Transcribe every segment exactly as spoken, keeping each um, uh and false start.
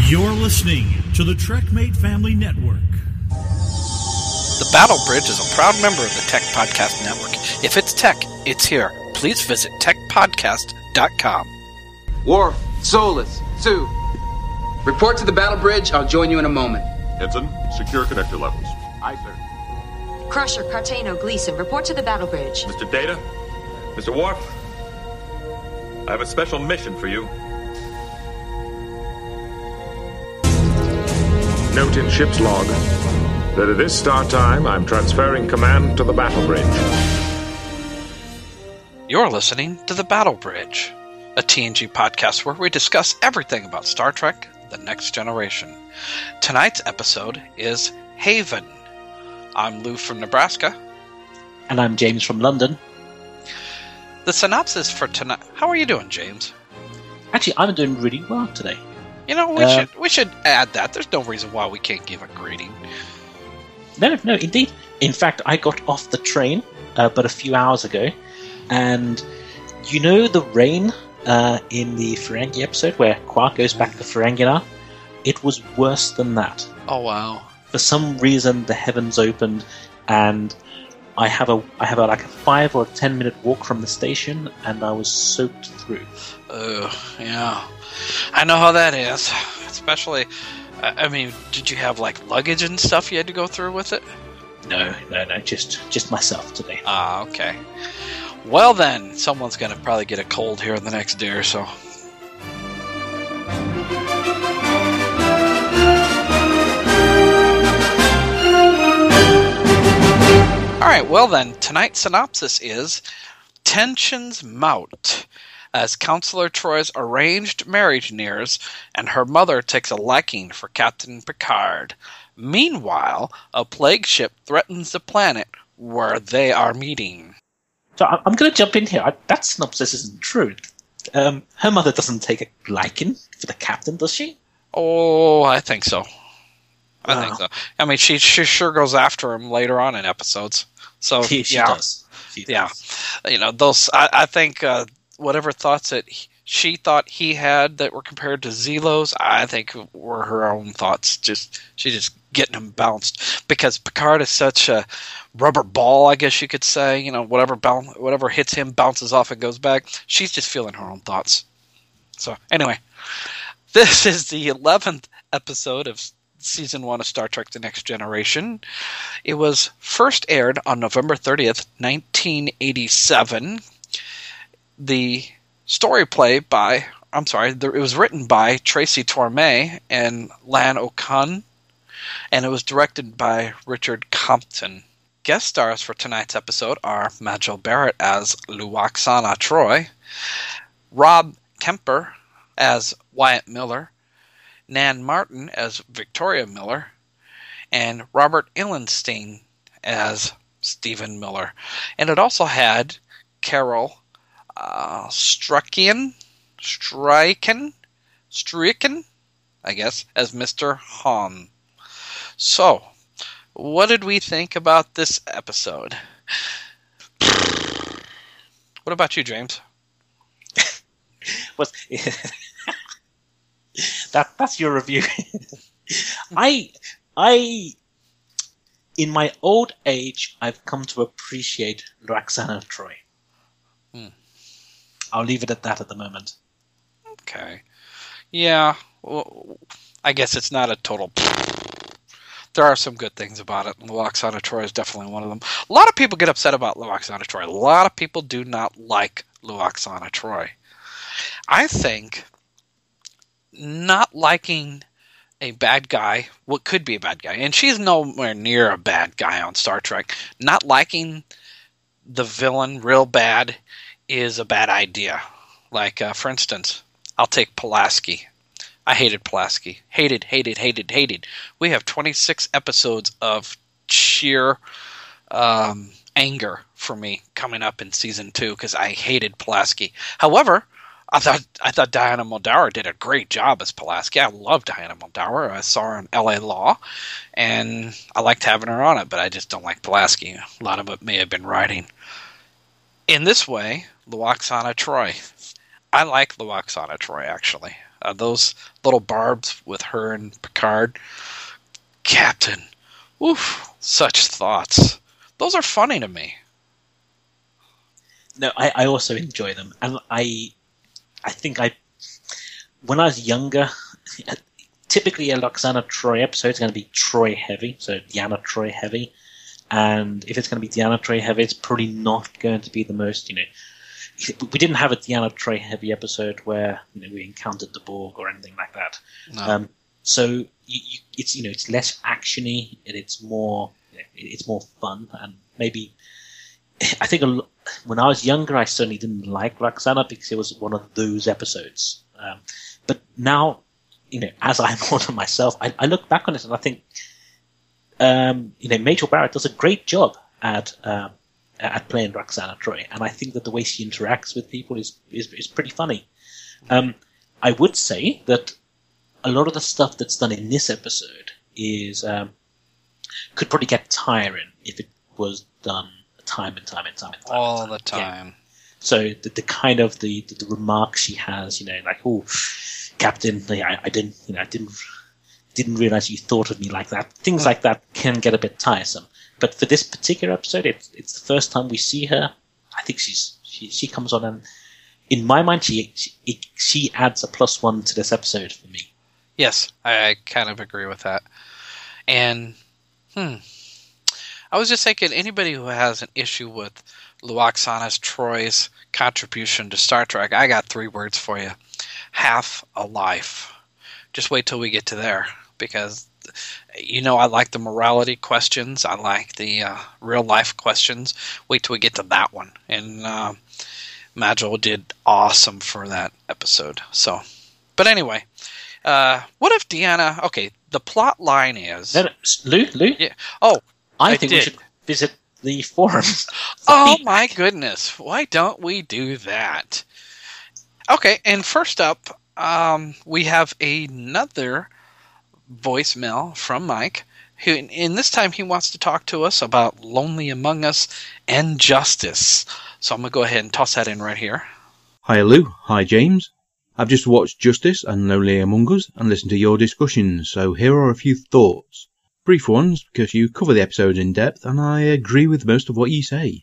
You're listening to the TrekMate Family Network. The Battle Bridge is a proud member of the Tech Podcast Network. If it's tech, it's here. Please visit tech podcast dot com. Worf, Solus, Sue. Report to the Battle Bridge. I'll join you in a moment. Ensign, secure connector levels. Aye, sir. Crusher, Cartano, Gleason, report to the Battle Bridge. Mister Data, Mister Worf, I have a special mission for you. Note in ship's log that at this start time, I'm transferring command to the Battle Bridge. You're listening to The Battle Bridge, a T N G podcast where we discuss everything about Star Trek: The Next Generation. Tonight's episode is Haven. I'm Lou from Nebraska. And I'm James from London. The synopsis for tonight... How are you doing, James? Actually, I'm doing really well today. You know, we Uh, should we should add that. There's no reason why we can't give a greeting. No, no, indeed. In fact, I got off the train uh, but a few hours ago, and you know the rain uh, in the Ferengi episode where Quark goes back to Ferenginar? It was worse than that. Oh, wow. For some reason, the heavens opened, and I have a I have a, like a five or ten minute walk from the station, and I was soaked through. Ugh, yeah. I know how that is. Especially, I mean, did you have like luggage and stuff you had to go through with it? No, no, no, just just myself today. Ah, okay. Well then, someone's gonna probably get a cold here in the next day or so. Alright, well then, tonight's synopsis is Tensions Mount, as Counselor Troy's arranged marriage nears, and her mother takes a liking for Captain Picard. Meanwhile, a plague ship threatens the planet where they are meeting. So I- I'm going to jump in here. I, that synopsis isn't true. Um, her mother doesn't take a liking for the captain, does she? Oh, I think so. I Wow. think so. I mean, she, she sure goes after him later on in episodes. So She, she yeah, does. She does. yeah. You know, those. I, I think uh, whatever thoughts that he, she thought he had that were compared to Zelo's, I think were her own thoughts. Just she just getting him bounced because Picard is such a rubber ball, I guess you could say. You know, whatever bounce, whatever hits him bounces off and goes back. She's just feeling her own thoughts. So anyway, this is the eleventh episode of Season one of Star Trek: The Next Generation. It was first aired on November thirtieth, nineteen eighty-seven. The story play by, I'm sorry, it was written by Tracy Torme and Lan O'Con, and it was directed by Richard Compton. Guest stars for tonight's episode are Majel Barrett as Luoxana Troi, Rob Kemper as Wyatt Miller, Nan Martin as Victoria Miller, and Robert Illenstein as Stephen Miller. And it also had Carol uh, Strucken, Stryken, Stryken, I guess, as Mister Hahn. So, what did we think about this episode? What about you, James? Was that that's your review? I I in my old age I've come to appreciate Roxana Troy. Hmm. I'll leave it at that at the moment. Okay. Yeah, well, I guess it's not a total... There are some good things about it. Luoxana Troi is definitely one of them. A lot of people get upset about Luoxana Troi. A lot of people do not like Luoxana Troi. I think not liking a bad guy, what could be a bad guy, and she's nowhere near a bad guy on Star Trek, not liking the villain real bad is a bad idea. Like, uh, for instance, I'll take Pulaski. I hated Pulaski. Hated, hated, hated, hated. We have twenty-six episodes of sheer um, anger for me coming up in season two because I hated Pulaski. However, I thought I thought Diana Muldaur did a great job as Pulaski. I love Diana Muldaur. I saw her on L A Law, and I liked having her on it, but I just don't like Pulaski. A lot of it may have been writing. In this way, Luoxana Troi. I like Luoxana Troi, actually. Uh, those little barbs with her and Picard. Captain. Oof. Such thoughts. Those are funny to me. No, I, I also enjoy them. And I I think I... When I was younger, typically a Lwaxana Troi episode is going to be Troi heavy, so Deanna Troi heavy. And if it's going to be Deanna Troi heavy, it's probably not going to be the most, you know... We didn't have a Deanna Troi heavy episode where, you know, we encountered the Borg or anything like that. No. Um, so you, you, it's, you know, it's less actiony and it's more, you know, it's more fun. And maybe, I think a lo- when I was younger, I certainly didn't like Lwaxana because it was one of those episodes. Um, but now, you know, as I'm older myself, I, I look back on it and I think, um, you know, Majel Barrett does a great job at. Um, at playing Lwaxana Troi, and I think that the way she interacts with people is is, is pretty funny. Um, I would say that a lot of the stuff that's done in this episode is um, could probably get tiring if it was done time and time and time and time. All and time. the time. Yeah. So the, the kind of the, the, the remarks she has, you know, like, oh, Captain, I, I didn't, you know, I didn't didn't realize you thought of me like that. Things mm. like that can get a bit tiresome. But for this particular episode, it's it's the first time we see her. I think she's she she comes on, and in my mind, she she, she adds a plus one to this episode for me. Yes, I, I kind of agree with that. And hmm, I was just thinking, anybody who has an issue with Lwaxana Troi's contribution to Star Trek, I got three words for you: half a life. Just wait till we get to there, because. You know, I like the morality questions. I like the uh, real-life questions. Wait till we get to that one. And uh, Majel did awesome for that episode. So, but anyway, uh, what if Deanna... Okay, the plot line is... No, no, Lou, Lou? Yeah. Oh, I, I think did. we should visit the forums. Oh, my goodness. Why don't we do that? Okay, and first up, um, we have another... voicemail from Mike, who, and this time he wants to talk to us about Lonely Among Us and Justice. So I'm going to go ahead and toss that in right here. Hi Lou, hi James. I've just watched Justice and Lonely Among Us and listened to your discussions, so here are a few thoughts. Brief ones, because you cover the episodes in depth, and I agree with most of what you say.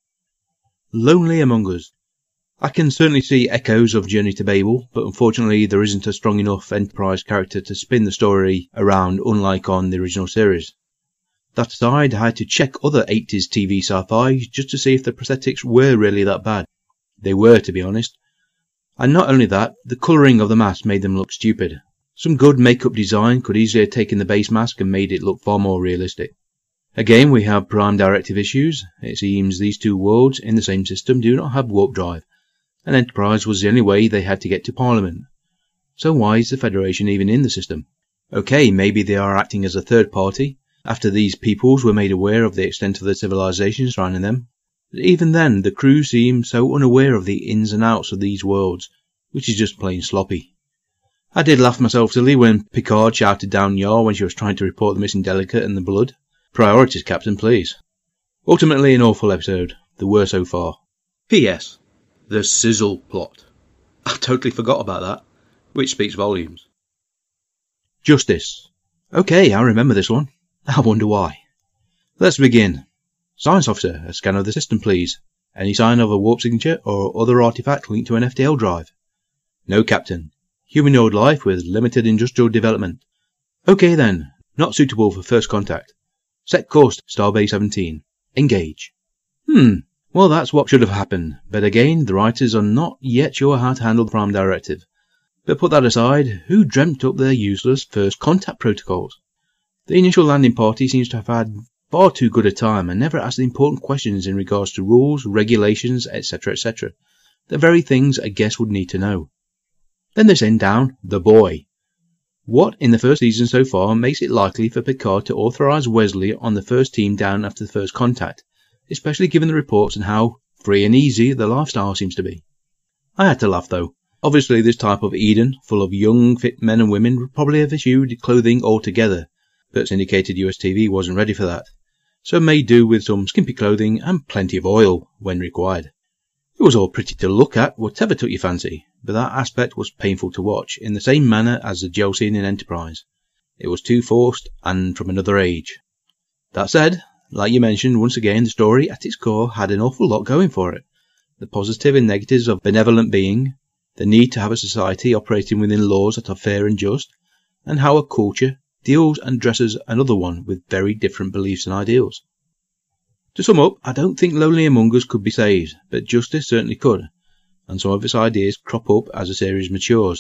Lonely Among Us. I can certainly see echoes of Journey to Babel, but unfortunately there isn't a strong enough Enterprise character to spin the story around, unlike on the original series. That aside, I had to check other eighties T V sci-fi just to see if the prosthetics were really that bad. They were, to be honest. And not only that, the colouring of the mask made them look stupid. Some good make-up design could easily have taken the base mask and made it look far more realistic. Again, we have Prime Directive issues. It seems these two worlds in the same system do not have warp drive, and Enterprise was the only way they had to get to Parliament. So why is the Federation even in the system? Okay, maybe they are acting as a third party, after these peoples were made aware of the extent of the civilization surrounding them. But even then, the crew seem so unaware of the ins and outs of these worlds, which is just plain sloppy. I did laugh myself silly when Picard shouted down Yar when she was trying to report the missing delegate and the blood. Priorities, Captain, please. Ultimately an awful episode, the worst so far. P S The Sizzle plot. I totally forgot about that, which speaks volumes. Justice. Okay, I remember this one. I wonder why. Let's begin. Science officer, a scan of the system, please. Any sign of a warp signature or other artifact linked to an F T L drive? No, Captain. Humanoid life with limited industrial development. Okay then, not suitable for first contact. Set course, Starbase seventeen. Engage. Hmm. Well, that's what should have happened, but again, the writers are not yet sure how to handle the Prime Directive. But put that aside, who dreamt up their useless first contact protocols? The initial landing party seems to have had far too good a time and never asked the important questions in regards to rules, regulations, et cetera, et cetera. The very things a guest would need to know. Then they send down the boy. What in the first season so far makes it likely for Picard to authorise Wesley on the first team down after the first contact, especially given the reports and how free and easy the lifestyle seems to be? I had to laugh though. Obviously this type of Eden, full of young, fit men and women, would probably have issued clothing altogether, but syndicated U S T V wasn't ready for that, so made do with some skimpy clothing and plenty of oil when required. It was all pretty to look at, whatever took your fancy, but that aspect was painful to watch, in the same manner as the jail scene in Enterprise. It was too forced, and from another age. That said, like you mentioned, once again, the story at its core had an awful lot going for it. The positive and negatives of benevolent being, the need to have a society operating within laws that are fair and just, and how a culture deals and dresses another one with very different beliefs and ideals. To sum up, I don't think Lonely Among Us could be saved, but Justice certainly could, and some of its ideas crop up as the series matures.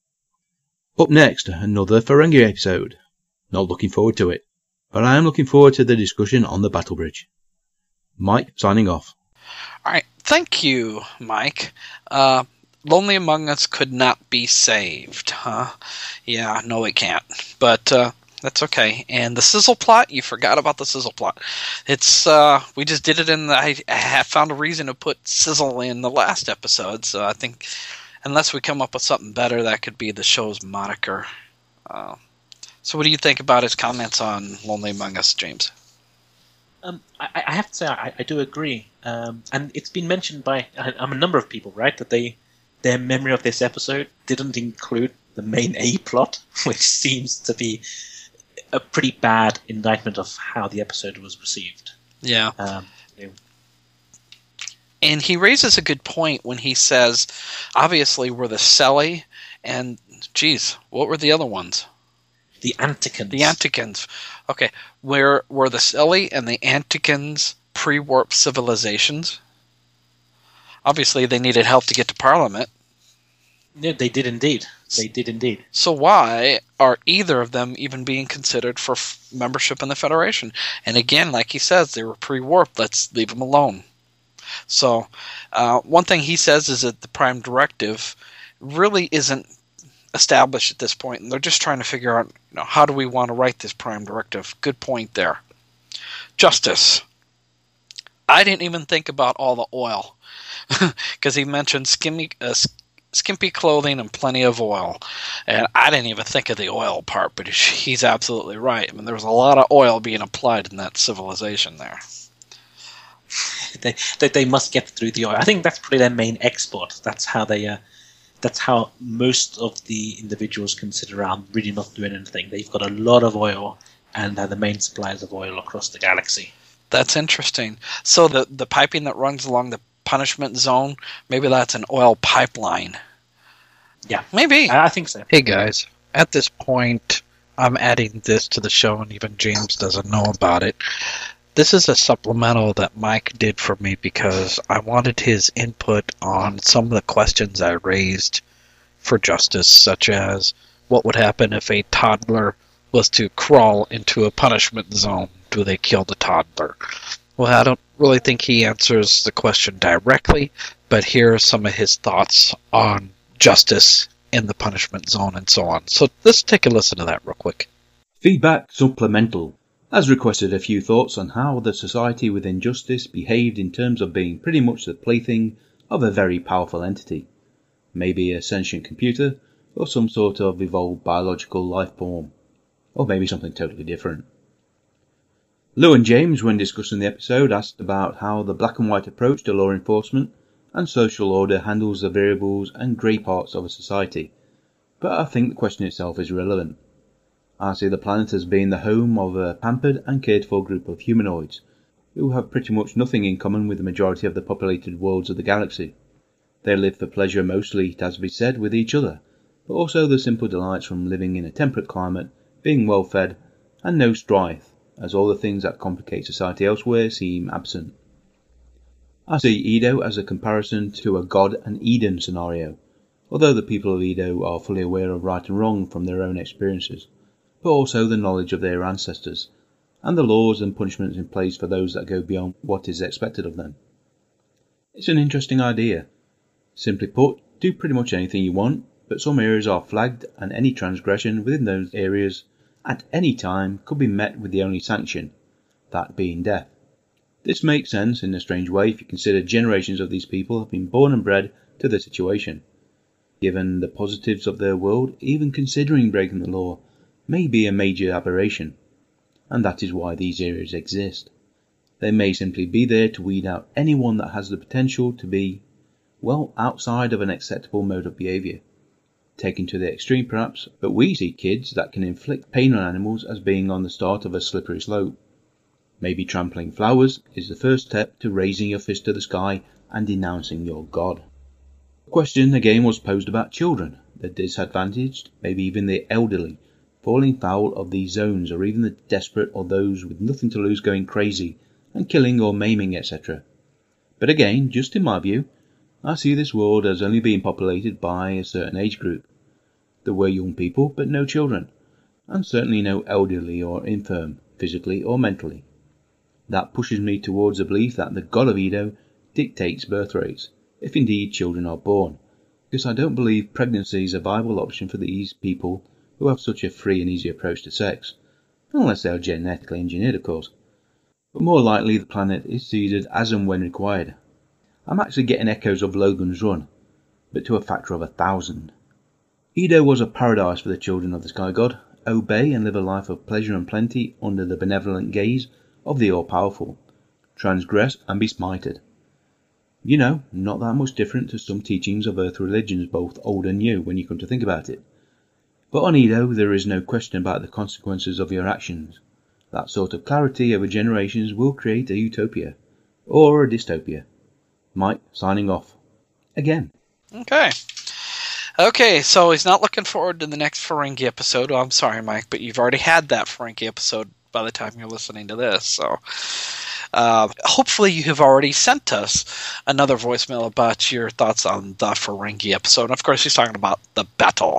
Up next, another Ferengi episode. Not looking forward to it, but I am looking forward to the discussion on the Battle Bridge. Mike, signing off. Alright, thank you, Mike. Uh, Lonely Among Us could not be saved, huh? Yeah, no it can't. But, uh, that's okay. And the sizzle plot, you forgot about the sizzle plot. It's, uh, we just did it in the, I, I found a reason to put sizzle in the last episode, so I think, unless we come up with something better, that could be the show's moniker. Uh, so what do you think about his comments on Lonely Among Us, James? Um, I, I have to say, I, I do agree. Um, and it's been mentioned by um, a number of people, right, that they their memory of this episode didn't include the main A plot, which seems to be a pretty bad indictment of how the episode was received. Yeah. Um, you know. And he raises a good point when he says, obviously, we're the Selly, and, geez, what were the other ones? The Antikins. The Antikins. Okay, where were the Selly and the Antikins pre-warp civilizations? Obviously, they needed help to get to Parliament. Yeah, they did indeed. They did indeed. So why are either of them even being considered for f- membership in the Federation? And again, like he says, they were pre-warp. Let's leave them alone. So uh, one thing he says is that the Prime Directive really isn't established at this point, and they're just trying to figure out, you know, how do we want to write this Prime Directive? Good point there. Justice. I didn't even think about all the oil, because he mentioned skimmy, uh, skimpy clothing and plenty of oil, and I didn't even think of the oil part, but he's absolutely right. I mean, there was a lot of oil being applied in that civilization there. They, they they must get through the oil. I think that's probably their main export. That's how they. Uh, that's how most of the individuals can sit around really not doing anything. They've got a lot of oil, and they're the main suppliers of oil across the galaxy. That's interesting. So the the piping that runs along the punishment zone, maybe that's an oil pipeline. Yeah, maybe. I, I think so. Hey guys, at this point, I'm adding this to the show, and even James doesn't know about it. This is a supplemental that Mike did for me because I wanted his input on some of the questions I raised for Justice, such as what would happen if a toddler was to crawl into a punishment zone? Do they kill the toddler? Well, I don't really think he answers the question directly, but here are some of his thoughts on Justice in the punishment zone and so on. So let's take a listen to that real quick. Feedback supplemental. As requested, a few thoughts on how the society within Justice behaved in terms of being pretty much the plaything of a very powerful entity. Maybe a sentient computer, or some sort of evolved biological life form. Or maybe something totally different. Lou and James, when discussing the episode, asked about how the black and white approach to law enforcement and social order handles the variables and grey parts of a society. But I think the question itself is relevant. I see the planet as being the home of a pampered and cared for group of humanoids, who have pretty much nothing in common with the majority of the populated worlds of the galaxy. They live for pleasure mostly, it has to be said, with each other, but also the simple delights from living in a temperate climate, being well fed, and no strife, as all the things that complicate society elsewhere seem absent. I see Edo as a comparison to a God and Eden scenario, although the people of Edo are fully aware of right and wrong from their own experiences, but also the knowledge of their ancestors, and the laws and punishments in place for those that go beyond what is expected of them. It's an interesting idea. Simply put, do pretty much anything you want, but some areas are flagged, and any transgression within those areas at any time could be met with the only sanction, that being death. This makes sense in a strange way if you consider generations of these people have been born and bred to the situation. Given the positives of their world, even considering breaking the law may be a major aberration, and that is why these areas exist. They may simply be there to weed out anyone that has the potential to be well outside of an acceptable mode of behaviour. Taken to the extreme perhaps, but we see kids that can inflict pain on animals as being on the start of a slippery slope. Maybe trampling flowers is the first step to raising your fist to the sky and denouncing your God. The question again was posed about children, the disadvantaged, maybe even the elderly, falling foul of these zones, or even the desperate or those with nothing to lose going crazy and killing or maiming, et cetera. But again, just in my view, I see this world as only being populated by a certain age group. There were young people, but no children, and certainly no elderly or infirm, physically or mentally. That pushes me towards the belief that the God of Edo dictates birth rates, if indeed children are born, because I don't believe pregnancy is a viable option for these people who have such a free and easy approach to sex, unless they are genetically engineered, of course. But more likely the planet is seeded as and when required. I'm actually getting echoes of Logan's Run, but to a factor of a thousand. Edo was a paradise for the children of the Sky God. Obey and live a life of pleasure and plenty under the benevolent gaze of the all-powerful. Transgress and be smited. You know, not that much different to some teachings of earth religions, both old and new, when you come to think about it. But on Edo there is no question about the consequences of your actions. That sort of clarity over generations will create a utopia, or a dystopia. Mike, signing off. Again. Okay. Okay, so he's not looking forward to the next Ferengi episode. Oh, I'm sorry, Mike, but you've already had that Ferengi episode by the time you're listening to this. So uh, hopefully you have already sent us another voicemail about your thoughts on the Ferengi episode. And of course, he's talking about the battle.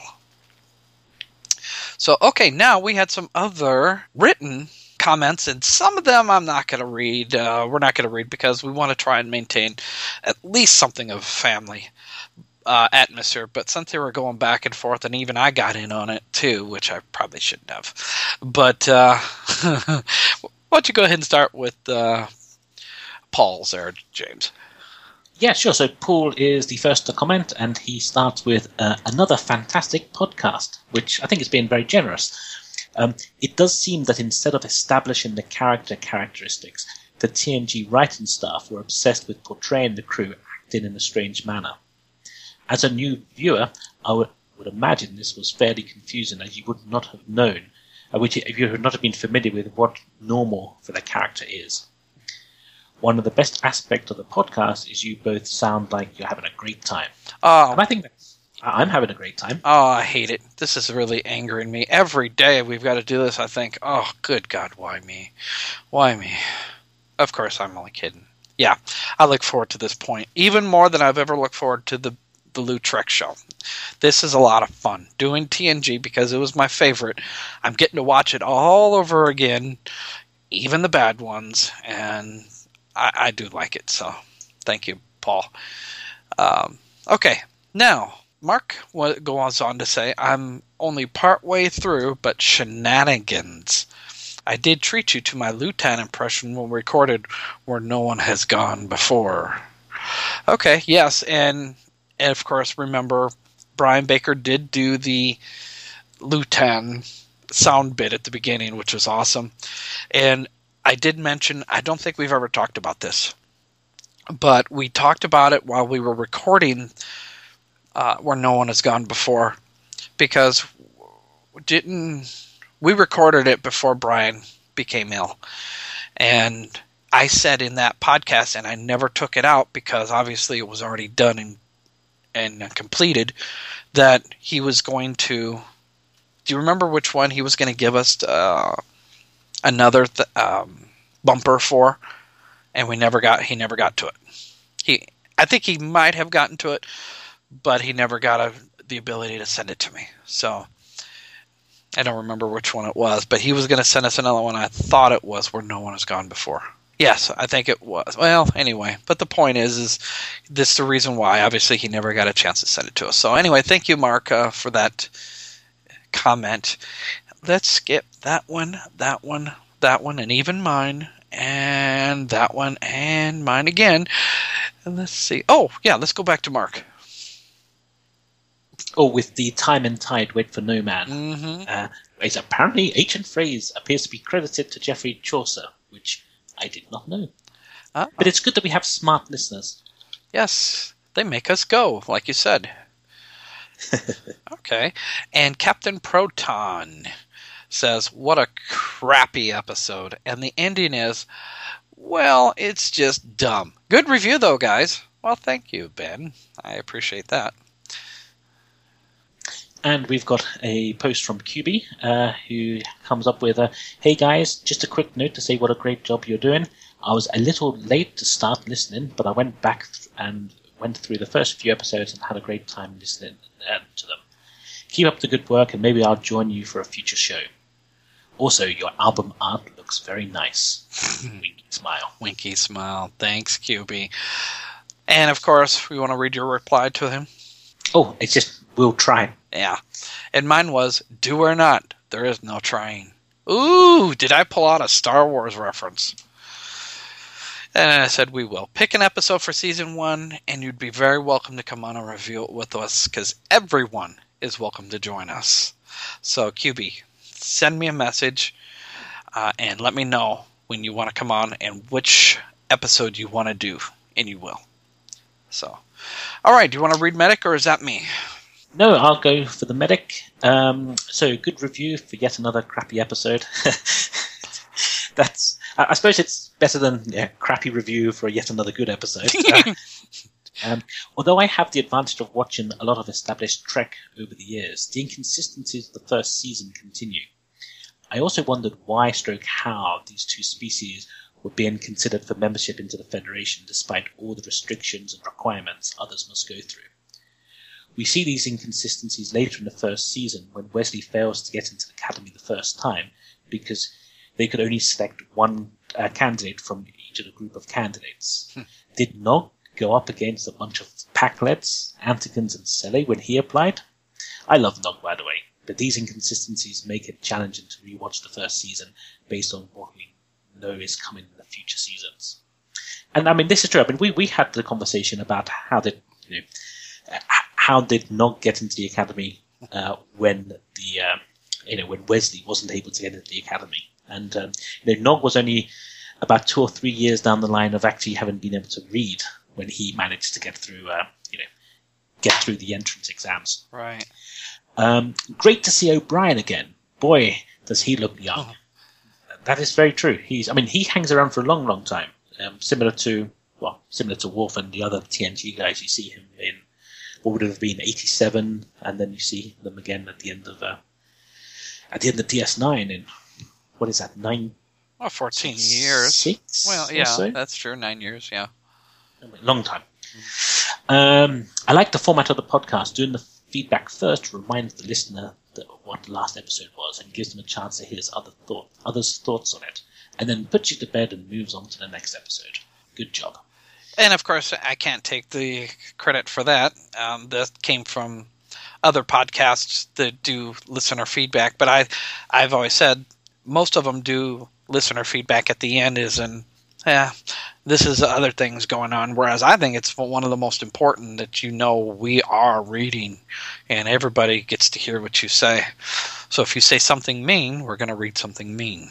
So, okay, now we had some other written comments, and some of them I'm not going to read. Uh, we're not going to read because we want to try and maintain at least something of a family uh, atmosphere. But since they were going back and forth, and even I got in on it too, which I probably shouldn't have. But uh, why don't you go ahead and start with uh, Paul's there, James? Yeah, sure. So Paul is the first to comment, and he starts with uh, another fantastic podcast, which I think has been very generous. Um, it does seem that instead of establishing the character characteristics, the T N G writing staff were obsessed with portraying the crew acting in a strange manner. As a new viewer, I would, would imagine this was fairly confusing, as you would not have known, uh, which if you would not have been familiar with what normal for the character is. One of the best aspects of the podcast is you both sound like you're having a great time. Oh, and I think that's I'm having a great time. Oh, I hate it. This is really angering me. Every day we've got to do this, I think, oh, good God, why me? Why me? Of course, I'm only kidding. Yeah, I look forward to this point, even more than I've ever looked forward to the, the Lou Trek show. This is a lot of fun. Doing T N G, because it was my favorite, I'm getting to watch it all over again, even the bad ones, and I, I do like it, so thank you, Paul. Um, okay, now... Mark goes on to say, I'm only part way through, but shenanigans. I did treat you to my Lutan impression when we recorded Where No One Has Gone Before. Okay, yes, and, and of course, remember, Brian Baker did do the Lutan sound bit at the beginning, which was awesome. And I did mention, I don't think we've ever talked about this, but we talked about it while we were recording Uh, Where No One Has Gone Before, because didn't we recorded it before Brian became ill, and I said in that podcast, and I never took it out because obviously it was already done and and completed, that he was going to. Do you remember which one he was going to give us uh, another th- um, bumper for? And we never got. He never got to it. He, I think he might have gotten to it, but he never got a, the ability to send it to me. So I don't remember which one it was, but he was going to send us another one. I thought it was Where No One Has Gone Before. Yes, I think it was. Well, anyway, but the point is, is this is the reason why. Obviously, he never got a chance to send it to us. So anyway, thank you, Mark, uh, for that comment. Let's skip that one, that one, that one, and even mine, and that one, and mine again. And let's see. Oh, yeah, let's go back to Mark. Oh, with the time and tide wait for no man. Mm-hmm. Uh, is apparently ancient phrase appears to be credited to Geoffrey Chaucer, which I did not know. Uh-oh. But it's good that we have smart listeners. Yes, They make us go, like you said. Okay. And Captain Proton says, what a crappy episode. And the ending is, well, it's just dumb. Good review, though, guys. Well, thank you, Ben. I appreciate that. And we've got a post from Q B, uh, who comes up with, a, hey guys, just a quick note to say what a great job you're doing. I was a little late to start listening, but I went back th- and went through the first few episodes and had a great time listening uh, to them. Keep up the good work, and maybe I'll join you for a future show. Also, your album art looks very nice. Winky smile. Winky smile. Thanks, Q B. And, of course, we want to read your reply to him. Oh, it's just, we'll try. Yeah. And mine was, do or not, there is no trying. Ooh, did I pull out a Star Wars reference? And I said, we will. Pick an episode for season one, and you'd be very welcome to come on and review it with us, because everyone is welcome to join us. So, Q B, send me a message, uh, and let me know when you want to come on and which episode you want to do, and you will. So, all right, do you want to read Medic, or is that me? No, I'll go for the Medic. Um, so, good review for yet another crappy episode. That's, I suppose it's better than yeah, crappy review for yet another good episode. uh, um, although I have the advantage of watching a lot of established Trek over the years, the inconsistencies of the first season continue. I also wondered why stroke how these two species were being considered for membership into the Federation despite all the restrictions and requirements others must go through. We see these inconsistencies later in the first season when Wesley fails to get into the Academy the first time because they could only select one uh, candidate from each of the group of candidates. Hmm. Did Nog go up against a bunch of Packlets, Antikins, and Sele when he applied? I love Nog, by the way, but these inconsistencies make it challenging to rewatch the first season based on what we know is coming in the future seasons. And I mean, this is true. I mean, we, we had the conversation about how did you know uh, how did Nog get into the Academy uh, when the uh, you know when Wesley wasn't able to get into the Academy. And um, you know, Nog was only about two or three years down the line of actually having been able to read when he managed to get through, uh, you know, get through the entrance exams. Right. Um, great to see O'Brien again. Boy, does he look young. Oh. That is very true. He's, I mean, he hangs around for a long, long time. Um, similar to, well, similar to Worf and the other T N G guys. You see him in what would have been eighty-seven, and then you see them again at the end of, uh, at the end of D S nine in. What is that, nine? Well, fourteen years. Six? Well, yeah, so? That's true, nine years, yeah. Long time. Mm-hmm. Um, I like the format of the podcast. Doing the feedback first reminds the listener that what the last episode was and gives them a chance to hear other thought, others' thoughts on it, and then puts you to bed and moves on to the next episode. Good job. And, of course, I can't take the credit for that. Um, that came from other podcasts that do listener feedback, but I, I've always said most of them do listener feedback at the end is in, yeah, this is other things going on. Whereas I think it's one of the most important that you know we are reading and everybody gets to hear what you say. So if you say something mean, we're going to read something mean.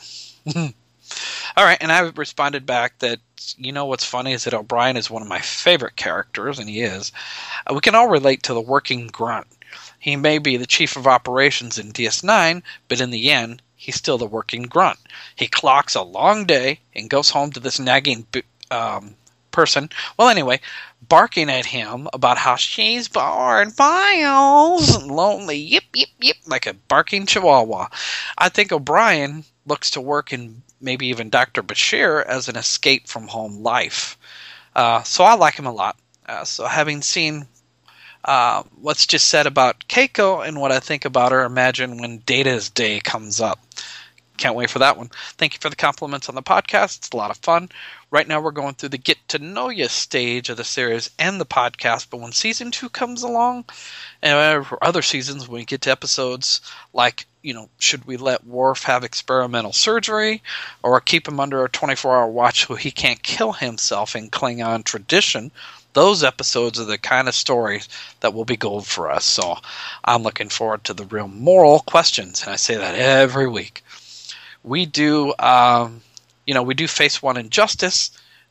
All right, and I responded back that, you know what's funny is that O'Brien is one of my favorite characters, and he is. Uh, we can all relate to the working grunt. He may be the chief of operations in D S nine, but in the end, he's still the working grunt. He clocks a long day and goes home to this nagging um, person. Well, anyway, barking at him about how she's bored, Miles, and lonely, yip, yip, yip, like a barking chihuahua. I think O'Brien looks to work in maybe even Doctor Bashir as an escape from home life. Uh, so I like him a lot. Uh, so having seen uh, what's just said about Keiko and what I think about her, imagine when Data's Day comes up. Can't wait for that one. Thank you for the compliments on the podcast. It's a lot of fun. Right now we're going through the get to know you stage of the series and the podcast, but when season two comes along, and other seasons when we get to episodes like, you know, should we let Worf have experimental surgery or keep him under a twenty-four hour watch so he can't kill himself in Klingon tradition, those episodes are the kind of stories that will be gold for us. So I'm looking forward to the real moral questions, and I say that every week. We do, um, you know, we do face one injustice.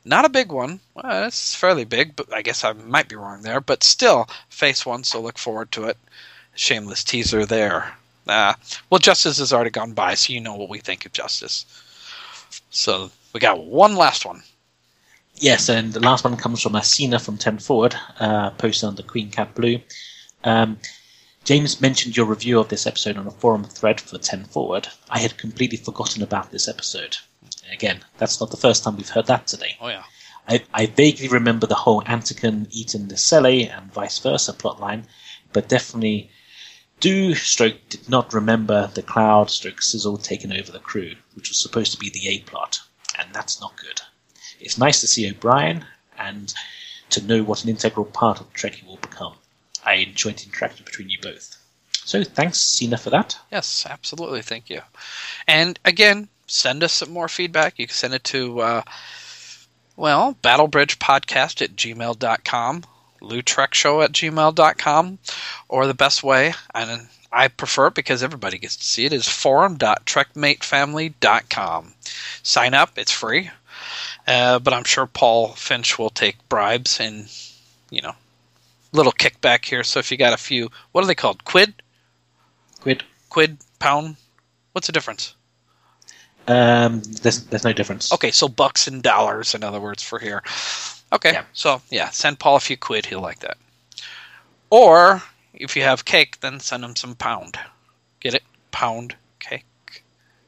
Not a big one. Well, it's fairly big, but I guess I might be wrong there. But still, Phase one, so look forward to it. Shameless teaser there. Uh, well, Justice has already gone by, so you know what we think of Justice. So we got one last one. Yes, and the last one comes from Asina from ten Forward, uh, posted on the Queen Cat Blue. Um, James mentioned your review of this episode on a forum thread for ten Forward. I had completely forgotten about this episode. Again, that's not the first time we've heard that today. Oh, yeah. I, I vaguely remember the whole Antican eaten the Cele and vice versa plotline, but definitely do stroke did not remember the Cloud stroke Sizzle taking over the crew, which was supposed to be the A plot, and that's not good. It's nice to see O'Brien and to know what an integral part of Trek he will become. I enjoyed the interaction between you both. So thanks, Sina, for that. Yes, absolutely. Thank you. And again, send us some more feedback. You can send it to, uh, well, battlebridgepodcast at gmail dot com, lutrekshow at gmail dot com, or the best way, and I prefer it because everybody gets to see it, is forum dot trekmatefamily dot com. Sign up. It's free. Uh, but I'm sure Paul Finch will take bribes and, you know, little kickback here. So if you got a few, what are they called? Quid? Quid. Quid? Pound? What's the difference? Um, there's there's no difference. Okay, so bucks and dollars, in other words, for here. Okay, yeah. So yeah, send Paul a few quid. He'll like that. Or if you have cake, then send him some pound. Get it? Pound cake.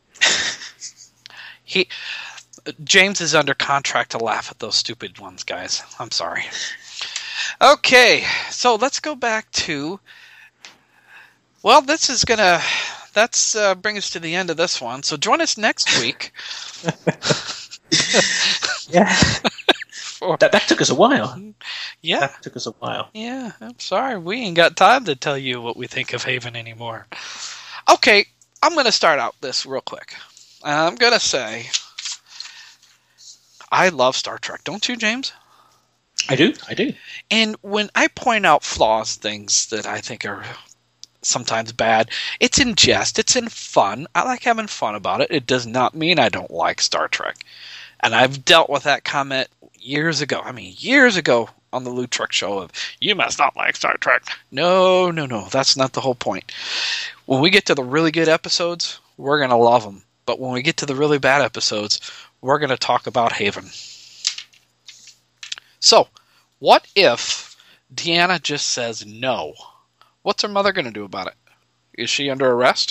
he... James is under contract to laugh at those stupid ones, guys. I'm sorry. Okay, so let's go back to... Well, this is going to... That's uh, bring us to the end of this one. So join us next week. yeah. For... That, that took us a while. Yeah. That took us a while. Yeah, I'm sorry. We ain't got time to tell you what we think of Haven anymore. Okay, I'm going to start out this real quick. I'm going to say... I love Star Trek, don't you, James? I do, I do. And when I point out flaws, things that I think are sometimes bad, it's in jest, it's in fun. I like having fun about it. It does not mean I don't like Star Trek. And I've dealt with that comment years ago. I mean, years ago on the Lou Trek show of, you must not like Star Trek. No, no, no, that's not the whole point. When we get to the really good episodes, we're going to love them. But when we get to the really bad episodes, we're going to talk about Haven. So, what if Deanna just says no? What's her mother going to do about it? Is she under arrest?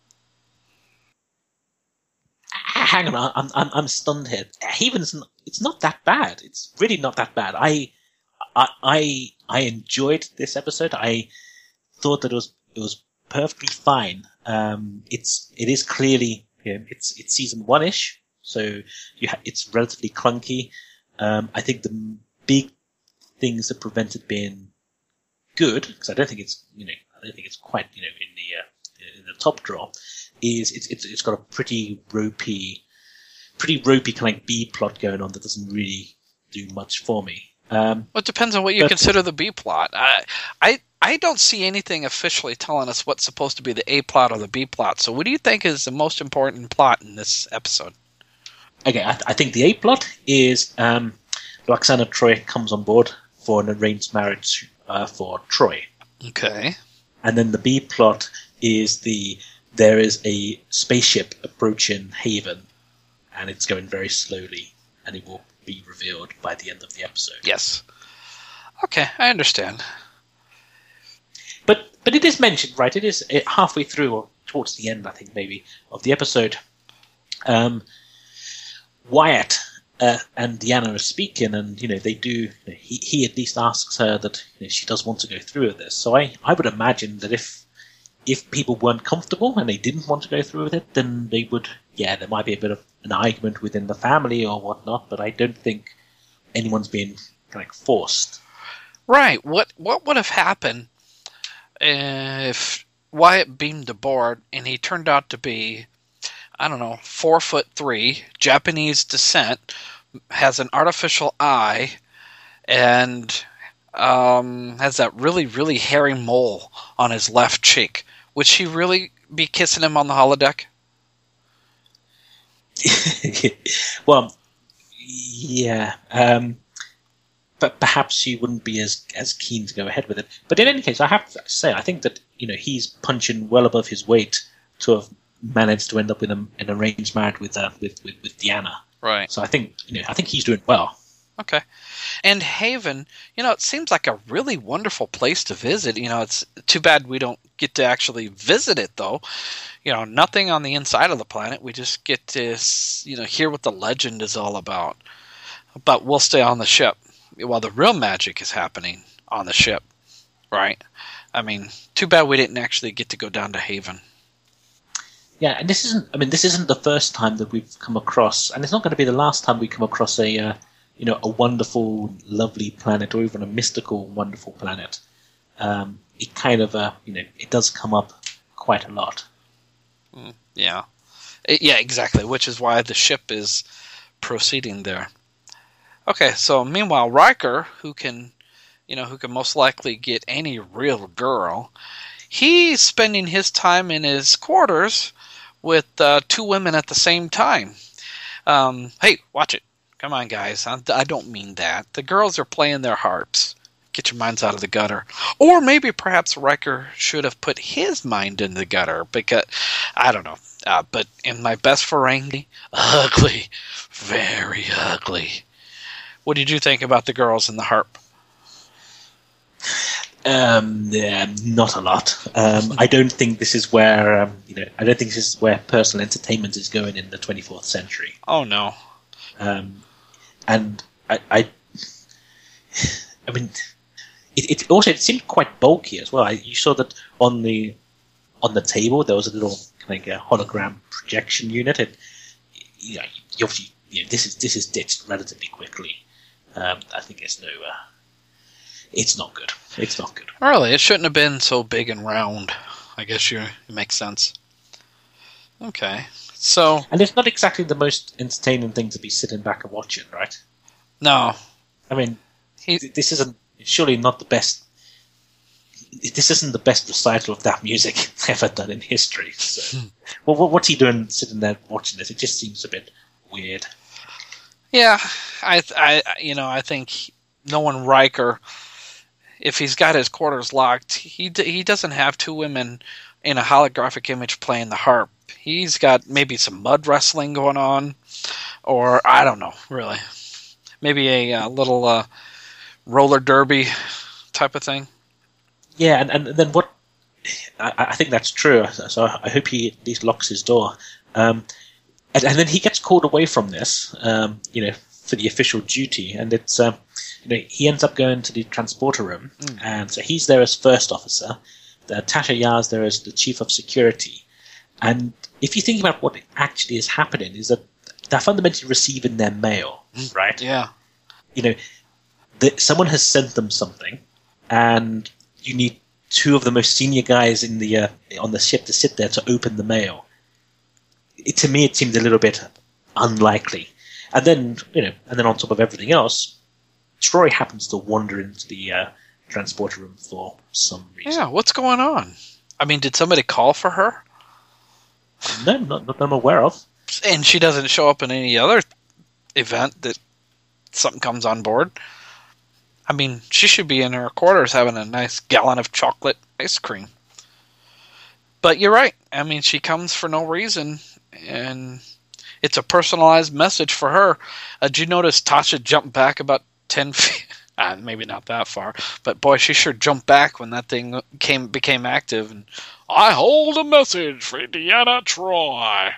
Hang on, I'm I'm, I'm stunned here. Haven's not, it's not that bad. It's really not that bad. I I I, I enjoyed this episode. I thought that it was it was perfectly fine. Um, it's it is clearly you know, it's it's season one ish. So you ha- it's relatively clunky. Um, I think the big things that prevent it being good, because I don't think it's you know I don't think it's quite you know in the uh, in the top drawer, is it's it's it's got a pretty ropey, pretty ropey kind of B plot going on that doesn't really do much for me. Um, well, it depends on what you but, consider the B plot. I I I don't see anything officially telling us what's supposed to be the A plot or the B plot. So what do you think is the most important plot in this episode? Okay, I, th- I think the A plot is um, Roxana Troy comes on board for an arranged marriage uh, for Troy. Okay. And then the B plot is the there is a spaceship approaching Haven, and it's going very slowly, and it will be revealed by the end of the episode. Yes. Okay, I understand. But but it is mentioned, right? It is uh, halfway through, or towards the end, I think, maybe, of the episode. Um, Wyatt uh, and Deanna are speaking, and you know they do. You know, he he at least asks her that you know, she does want to go through with this. So I, I would imagine that if if people weren't comfortable and they didn't want to go through with it, then they would. Yeah, there might be a bit of an argument within the family or whatnot, but I don't think anyone's being kind of forced. Right. What what would have happened if Wyatt beamed aboard and he turned out to be, I don't know, four foot three, Japanese descent, has an artificial eye, and um, has that really, really hairy mole on his left cheek? Would she really be kissing him on the holodeck? Well, Yeah. Um, but perhaps she wouldn't be as as keen to go ahead with it. But in any case, I have to say, I think that you know he's punching well above his weight to have managed to end up with a, an arranged marriage with, uh, with with with Deanna. Right. So I think you know I think he's doing well. Okay. And Haven, you know, it seems like a really wonderful place to visit. You know, it's too bad we don't get to actually visit it, though. You know, nothing on the inside of the planet. We just get to, you know, hear what the legend is all about. But we'll stay on the ship while the real magic is happening on the ship, right? I mean, too bad we didn't actually get to go down to Haven. Yeah, and this isn't. I mean, this isn't the first time that we've come across, and it's not going to be the last time we come across a, uh, you know, a wonderful, lovely planet, or even a mystical, wonderful planet. Um, it kind of, uh, you know, it does come up quite a lot. Mm, yeah, it, yeah, exactly. Which is why the ship is proceeding there. Okay, so meanwhile, Riker, who can, you know, who can most likely get any real girl, he's spending his time in his quarters with uh, two women at the same time. Um, hey, watch it. Come on, guys. I, I don't mean that. The girls are playing their harps. Get your minds out of the gutter. Or maybe perhaps Riker should have put his mind in the gutter, because, I don't know. Uh, but in my best Ferengi, ugly. Very ugly. What did you think about the girls and the harp? Um, yeah, not a lot. Um, I don't think this is where um, you know. I don't think this is where personal entertainment is going in the twenty-fourth century. Oh no. Um, and I, I, I mean, it, it also it seemed quite bulky as well. I, you saw that on the on the table there was a little like a hologram projection unit. It, you know, you obviously, you know, this is this is ditched relatively quickly. Um, I think there's no. Uh, it's not good. It's not good. Really, it shouldn't have been so big and round. I guess you it makes sense. Okay, so and it's not exactly the most entertaining thing to be sitting back and watching, right? No, I mean, he, this isn't surely not the best. This isn't the best recital of that music ever done in history. So, well, what's he doing sitting there watching this? It just seems a bit weird. Yeah, I, I, you know, I think knowing Riker, if he's got his quarters locked, he he doesn't have two women in a holographic image playing the harp. He's got maybe some mud wrestling going on, or I don't know, really. Maybe a, uh little uh, roller derby type of thing. Yeah, and, and then what? I, I think that's true. So I hope he at least locks his door. Um, and, and then he gets called away from this, um, you know, for the official duty, and it's. Um, You know, he ends up going to the transporter room, mm. and so he's there as first officer. The Tasha Yar's there as the chief of security. And if you think about what actually is happening, is that they're fundamentally receiving their mail, mm. right? Yeah. You know, the, someone has sent them something, and you need two of the most senior guys in the uh, on the ship to sit there to open the mail. It, to me, it seemed a little bit unlikely. And then, you know, and then on top of everything else, Troy happens to wander into the uh, transporter room for some reason. Yeah, what's going on? I mean, did somebody call for her? No, not, not that I'm aware of. And she doesn't show up in any other event that something comes on board? I mean, she should be in her quarters having a nice gallon of chocolate ice cream. But you're right. I mean, she comes for no reason, and it's a personalized message for her. Uh, did you notice Tasha jumped back about ten feet, uh, maybe not that far, but boy, she sure jumped back when that thing came became active. And I hold a message for Deanna Troy.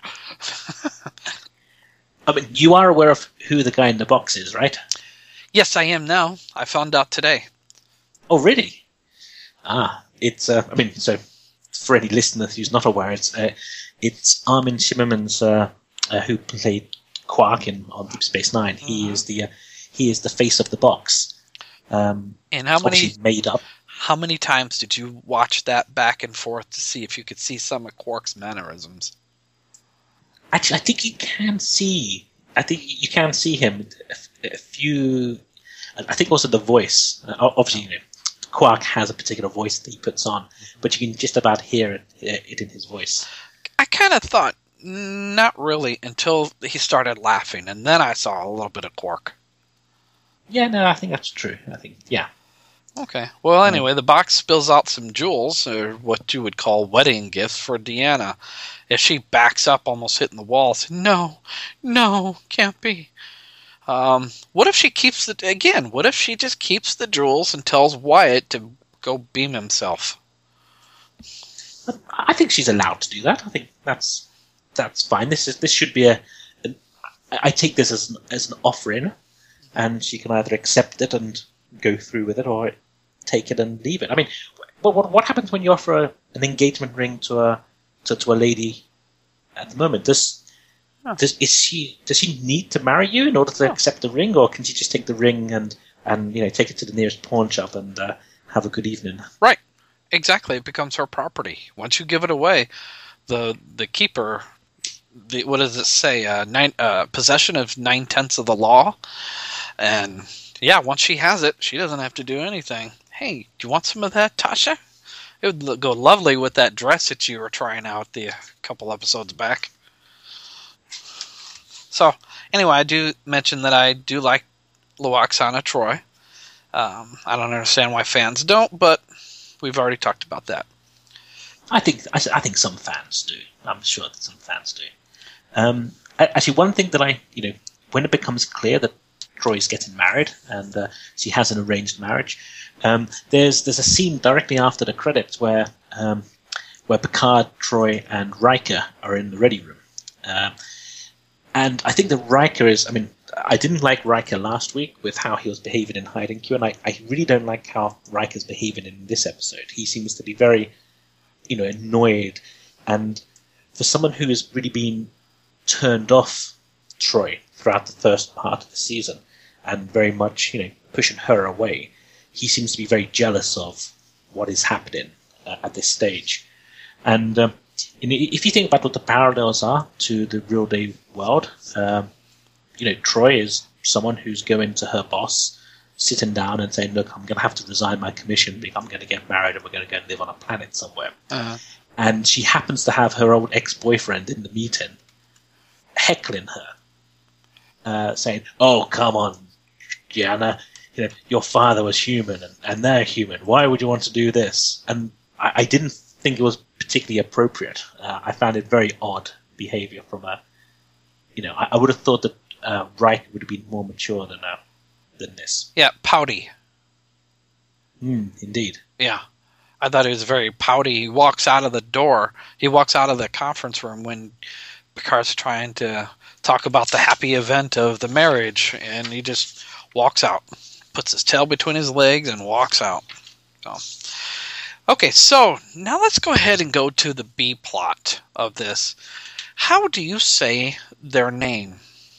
I mean, you are aware of who the guy in the box is, right? Yes, I am now. I found out today. Oh, really? Ah, it's. Uh, I mean, so for any listener who's not aware, it's uh, it's Armin Shimmerman's uh, uh, who played Quark in on Deep Space Nine. Mm-hmm. He is the. Uh, He is the face of the box. Um, and how many made up? How many times did you watch that back and forth to see if you could see some of Quark's mannerisms? Actually, I think you can see. I think you can see him. A, a few. I think also the voice. Uh, obviously, you know, Quark has a particular voice that he puts on, but you can just about hear it, it in his voice. I kind of thought Not really, until he started laughing, and then I saw a little bit of Quark. Yeah, no, I think that's true. I think, yeah. Okay. Well, anyway, the box spills out some jewels, or what you would call wedding gifts for Deanna. As she backs up, almost hitting the wall, saying, no, no, can't be. Um, what if she keeps the, again, what if she just keeps the jewels and tells Wyatt to go beam himself? I think she's allowed to do that. I think that's that's fine. This is this should be a. An, I take this as an, as an offering, and she can either accept it and go through with it, or take it and leave it. I mean, what what, what happens when you offer a, an engagement ring to a to, to a lady at the moment? Does oh. does is she does she need to marry you in order to oh. accept the ring, or can she just take the ring and and you know take it to the nearest pawn shop and uh, have a good evening? Right. Exactly, it becomes her property. Once you give it away, the the keeper, the, what does it say? Uh, nine uh, possession of nine tenths of the law, and yeah, once she has it, she doesn't have to do anything. Hey, do you want some of that, Tasha? It would look, go lovely with that dress that you were trying out the a couple episodes back. So anyway, I do mention that I do like Lwaxana Troi. Um, I don't understand why fans don't, but we've already talked about that. I think I, I think some fans do. I'm sure that some fans do. Um, actually, one thing that I, you know, when it becomes clear that Troy's getting married and uh, she has an arranged marriage, um, there's there's a scene directly after the credits where um, where Picard, Troy, and Riker are in the ready room, uh, and I think that Riker is. I mean, I didn't like Riker last week with how he was behaving in Hide and Q, and I, I really don't like how Riker's behaving in this episode. He seems to be very, you know, annoyed, and for someone who has really been turned off Troy throughout the first part of the season, and very much, you know, pushing her away, he seems to be very jealous of what is happening uh, at this stage. And um, you know, if you think about what the parallels are to the real day world, um, you know, Troy is someone who's going to her boss, sitting down and saying, look, I'm going to have to resign my commission because I'm going to get married and we're going to go and live on a planet somewhere. Uh-huh. And she happens to have her old ex-boyfriend in the meeting heckling her, uh, saying, oh, come on, Gianna, you know, your father was human and, and they're human. Why would you want to do this? And I, I didn't think it was particularly appropriate. Uh, I found it very odd behavior from her. You know, I, I would have thought that Uh, Riker would have been more mature than uh, than this. Yeah, pouty. Mm, indeed. Yeah. I thought he was very pouty. He walks out of the door. He walks out of the conference room when Picard's trying to talk about the happy event of the marriage, and he just walks out, puts his tail between his legs, and walks out. So, okay, so now let's go ahead and go to the B plot of this. How do you say their name?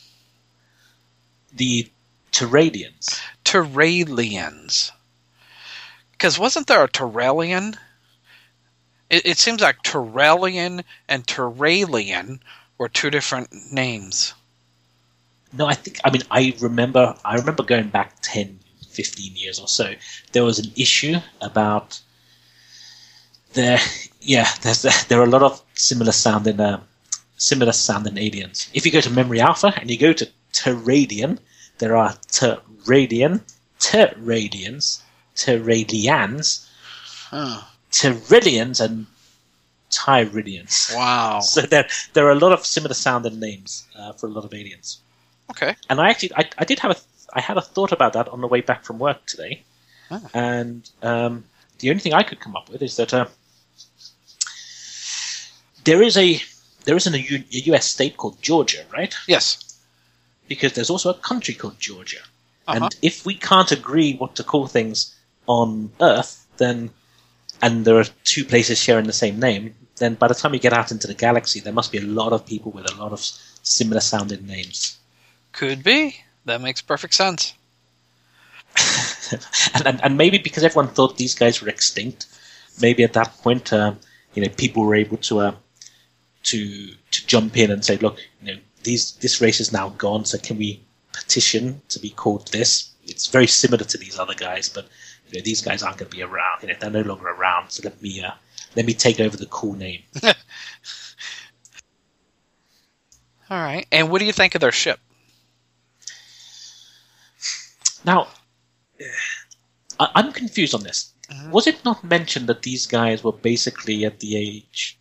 The Terralians. Terralians. Because wasn't there a Terralian? It, it seems like Terralian and Terralian were two different names. No, I think, I mean, I remember, I remember going back ten, fifteen years or so, there was an issue about there, yeah, there's, there are a lot of similar sounding, uh, similar sounding aliens. If you go to Memory Alpha and you go to Terradian, there are Terradian, Terradians, Terralians, huh. Terrillians, and Tyridians. Wow. So there, there are a lot of similar sounding names uh, for a lot of aliens. Okay. And I actually, I, I did have a, I had a thought about that on the way back from work today, huh. and um, the only thing I could come up with is that uh, there is a, there is an, a, U, a U S state called Georgia, right? Yes. Because there's also a country called Georgia. Uh-huh. And if we can't agree what to call things on Earth, then, and there are two places sharing the same name, then by the time you get out into the galaxy, there must be a lot of people with a lot of similar sounding names. Could be. That makes perfect sense. and, and and maybe because everyone thought these guys were extinct, maybe at that point, uh, you know, people were able to uh, to to jump in and say, look, you know, these this race is now gone, so can we petition to be called this? It's very similar to these other guys, but you know, these guys aren't going to be around. You know, they're no longer around, so let me uh, let me take over the cool name. All right. And what do you think of their ship? Now, I- I'm confused on this. Mm-hmm. Was it not mentioned that these guys were basically at the age,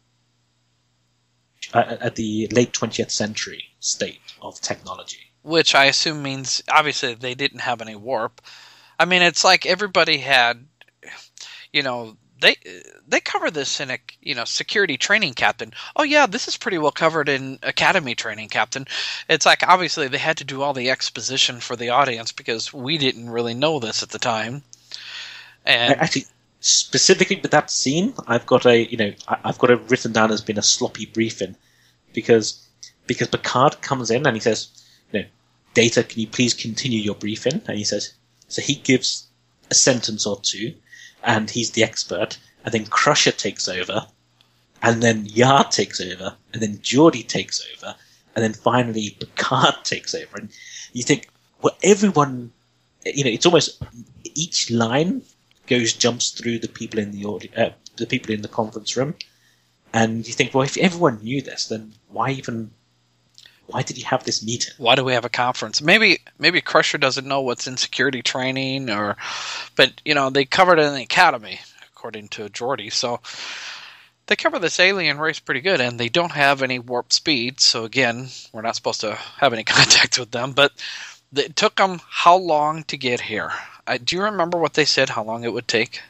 uh, at the late twentieth century state of technology? Which I assume means, obviously, they didn't have any warp. I mean, it's like everybody had, you know, they they cover this in a, you know, security training captain. Oh, yeah, this is pretty well covered in academy training captain. It's like, obviously, they had to do all the exposition for the audience because we didn't really know this at the time. And Actually, specifically with that scene, I've got a, you know, I- I've got it written down as being a sloppy briefing because because Picard comes in and he says, you know, Data, can you please continue your briefing? And he says, so he gives a sentence or two, and he's the expert, and then Crusher takes over, and then Yar takes over, and then Geordi takes over, and then finally Picard takes over. And you think, well, everyone, you know, it's almost each line goes jumps through the people in the audi- uh, the people in the conference room, and you think, well, if everyone knew this, then why even? Why did he have this meeting? why do we have a conference? Maybe maybe Crusher doesn't know what's in security training, or, but you know they covered it in the academy, according to Geordi. So they cover this alien race pretty good, and they don't have any warp speed. So again, we're not supposed to have any contact with them. But it took them how long to get here? I, do you remember what they said? How long it would take?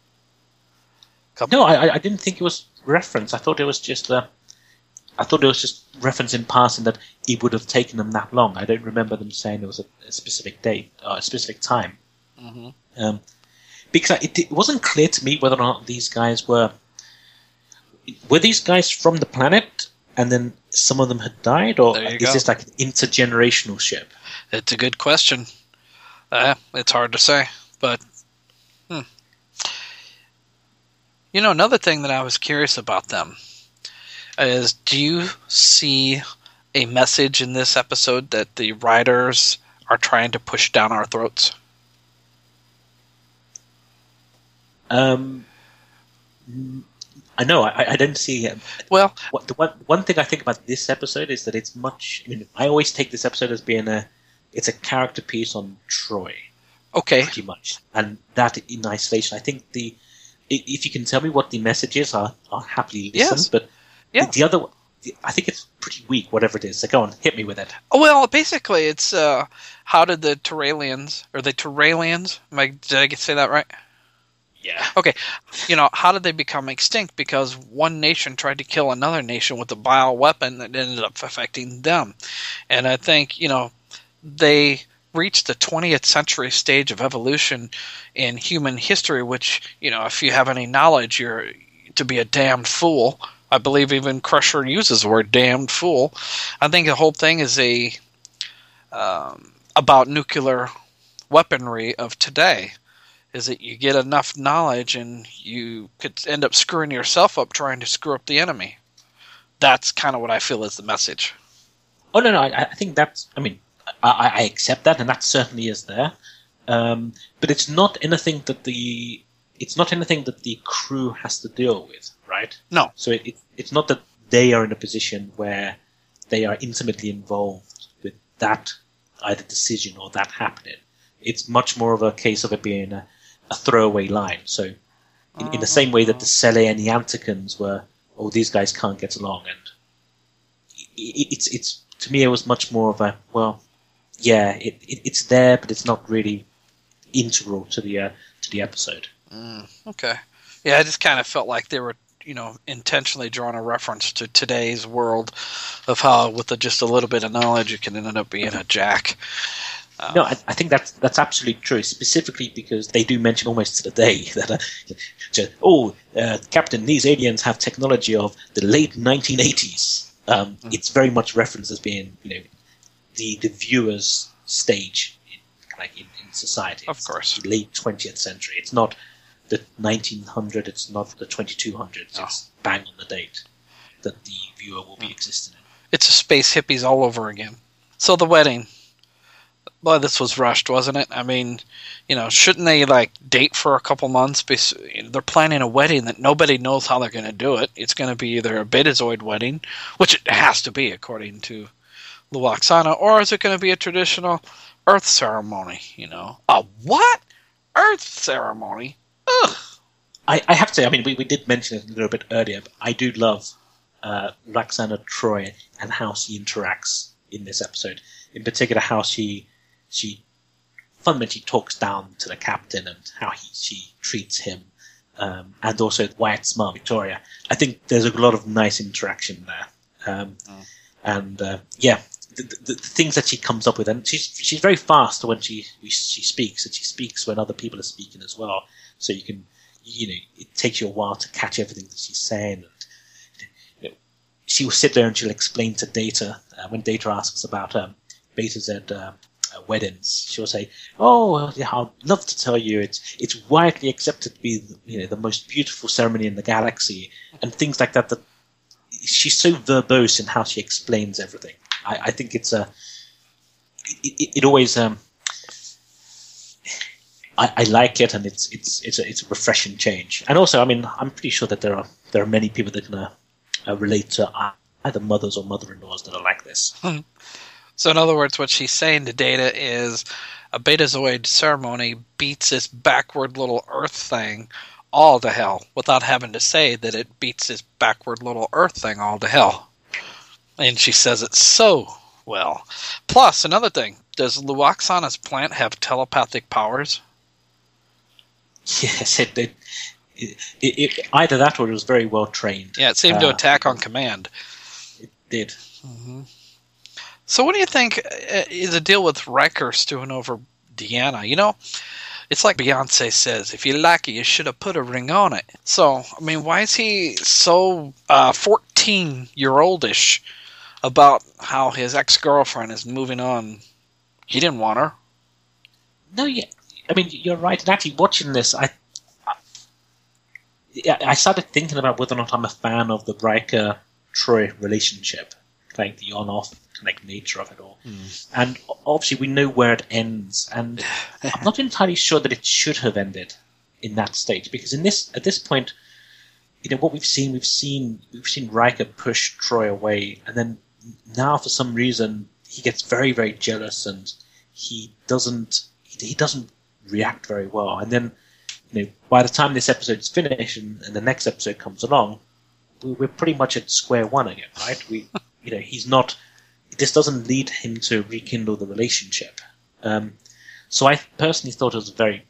Couple- No, I, I didn't think it was reference. I thought it was just uh, I thought it was just reference in passing that it would have taken them that long. I don't remember them saying it was a, a specific date or a specific time. Mm-hmm. Um, because it, it wasn't clear to me whether or not these guys were were these guys from the planet, and then some of them had died, or There you is go. this like an intergenerational ship? It's a good question. Uh, it's hard to say, but hmm. You know, another thing that I was curious about them is, do you see a message in this episode that the writers are trying to push down our throats? Um, I know. I, I don't see. Um, Well, what, the one one thing I think about this episode is that it's much. I mean, I always take this episode as being a. It's a character piece on Troy, okay. pretty much, and that in isolation. I think the. i- If you can tell me what the message is, I'll, I'll happily listen. Yes. But Yeah. the, the other, the, I think it's pretty weak. Whatever it is, so go on, hit me with it. Well, basically, it's uh, how did the Terralians, or the Terralians, am I, did I say that right? Yeah. Okay, you know, how did they become extinct? Because one nation tried to kill another nation with a bioweapon that ended up affecting them. And I think, you know, they reached the twentieth century stage of evolution in human history, which, you know, if you have any knowledge, you're to be a damned fool. I believe even Crusher uses the word damned fool. I think the whole thing is a um, about nuclear weaponry of today. Is that you get enough knowledge and you could end up screwing yourself up trying to screw up the enemy. That's kind of what I feel is the message. Oh no, no. I, I think that's. I mean, I, I accept that, and that certainly is there. Um, but it's not anything that the. It's not anything that the crew has to deal with, right? No. So it, it, it's not that they are in a position where they are intimately involved with that either decision or that happening. It's much more of a case of it being a, a throwaway line. So, in, in the same way that the Sele and the Anticans were, oh, these guys can't get along, and it, it's it's to me it was much more of a, well, yeah, it, it it's there, but it's not really integral to the uh, to the episode. Mm, okay. Yeah, I just kind of felt like they were, you know, intentionally drawing a reference to today's world of how, with a, just a little bit of knowledge, you can end up being a jack. Um, No, I, I think that's that's absolutely true. Specifically because they do mention almost to the day that, uh, to, oh, uh, Captain, these aliens have technology of the late nineteen eighties. Um, Mm. It's very much referenced as being, you know, the the viewer's stage, in, like in, in society. Of It's course. the late twentieth century. It's not the nineteen hundred. It's not the twenty-two hundreds. No. It's bang on the date that the viewer will be Mm. existing in. It's a space hippies all over again. So the wedding. Boy, this was rushed, wasn't it? I mean, you know, shouldn't they, like, date for a couple months? Bes- They're planning a wedding that nobody knows how they're going to do it. It's going to be either a Betazoid wedding, which it has to be, according to, Luoxana, or is it going to be a traditional Earth ceremony? You know, a what? Earth ceremony? Ugh. I, I have to say, I mean, we, we did mention it a little bit earlier, but I do love uh, Roxana Troi and how she interacts in this episode. In particular, how she she fundamentally talks down to the captain and how he, she treats him, um, and also Wyatt's mom, Victoria. I think there's a lot of nice interaction there. Um, mm. And, uh, yeah, the, the, the things that she comes up with, and she's she's very fast when she she speaks, and she speaks when other people are speaking as well. So you can, you know, it takes you a while to catch everything that she's saying. And, you know, she will sit there and she'll explain to Data, uh, when Data asks about um, Beta Z uh, uh, weddings, she'll say, "Oh, yeah, I'd love to tell you it's it's widely accepted to be, the, you know, the most beautiful ceremony in the galaxy," and things like that. That she's so verbose in how she explains everything. I, I think it's a it, it, it always um I, I like it, and it's it's it's a, it's a refreshing change. And also, I mean, I'm pretty sure that there are there are many people that can uh, uh, relate to either mothers or mother-in-laws that are like this. So, in other words, what she's saying to Data is a Betazoid ceremony beats this backward little Earth thing all to hell, without having to say that it beats this backward little Earth thing all to hell. And she says it so well. Plus, another thing, does Luoxana's plant have telepathic powers? Yes, it did. It, it, it, either that or it was very well trained. Yeah, it seemed uh, to attack on command. It did. Mm-hmm. So what do you think uh, is the deal with Riker stewing over Deanna? You know, it's like Beyonce says, if you like it, you should have put a ring on it. So, I mean, why is he so uh, fourteen-year-oldish about how his ex-girlfriend is moving on? He didn't want her. No, yeah. I mean, you're right. And actually, watching this, I, I, I started thinking about whether or not I'm a fan of the Riker-Troi relationship, like the on-off like nature of it all. Mm. And obviously, we know where it ends, and I'm not entirely sure that it should have ended in that stage, because in this at this point, you know, what we've seen, we've seen we've seen Riker push Troi away, and then now for some reason he gets very, very jealous, and he doesn't he doesn't react very well. And then, you know, by the time this episode is finished and, and the next episode comes along, we, we're pretty much at square one again, right? We, you know, he's not. This doesn't lead him to rekindle the relationship. Um, so I personally thought it was very.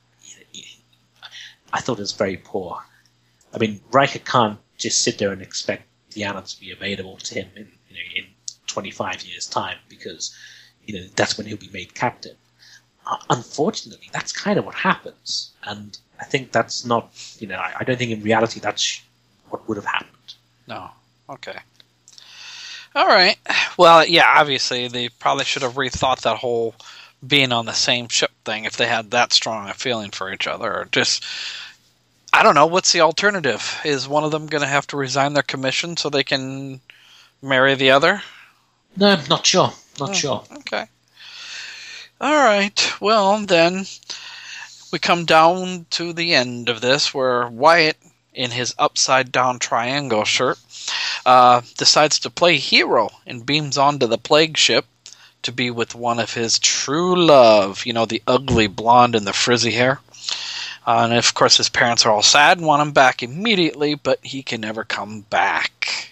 I thought it was very poor. I mean, Riker can't just sit there and expect Deanna to be available to him in, you know, in twenty-five years' time, because, you know, that's when he'll be made captain. Uh, unfortunately, that's kind of what happens, and I think that's not. You know, I, I don't think in reality that's what would have happened. No. Okay. All right. Well, yeah, obviously they probably should have rethought that whole being on the same ship thing if they had that strong a feeling for each other. Or just, I don't know, what's the alternative? Is one of them going to have to resign their commission so they can marry the other? No, I'm not sure. Not oh, sure. Okay. All right. Well, then we come down to the end of this where Wyatt, in his upside-down triangle shirt, uh, decides to play hero and beams onto the plague ship to be with one of his true love, you know, the ugly blonde and the frizzy hair. Uh, and, of course, his parents are all sad and want him back immediately, but he can never come back.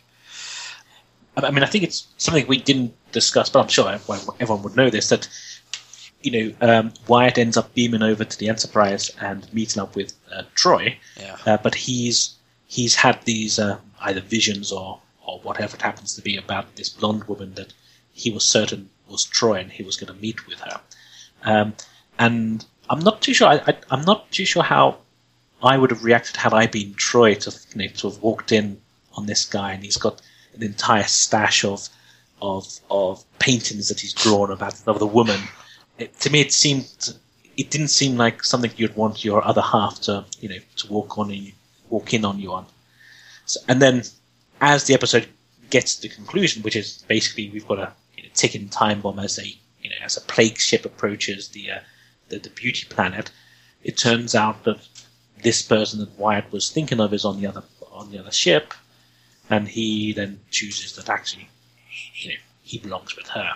I mean, I think it's something we didn't discuss, but I'm sure everyone would know this, that, you know, um, Wyatt ends up beaming over to the Enterprise and meeting up with uh, Troi, yeah. uh, but he's he's had these uh, either visions or, or whatever it happens to be about this blonde woman that he was certain was Troi, and he was going to meet with her. Um, and I'm not too sure. I, I, I'm not too sure how I would have reacted had I been Troi to, you know, to have walked in on this guy, and he's got an entire stash of of of paintings that he's drawn about of the woman. It, to me, it seemed it didn't seem like something you'd want your other half to, you know, to walk on and walk in on you on. So, and then, as the episode gets to the conclusion, which is basically we've got a, you know, ticking time bomb as a you know as a plague ship approaches the uh, the, the beauty planet, it turns out that this person that Wyatt was thinking of is on the other on the other ship, and he then chooses that actually, you know, he belongs with her.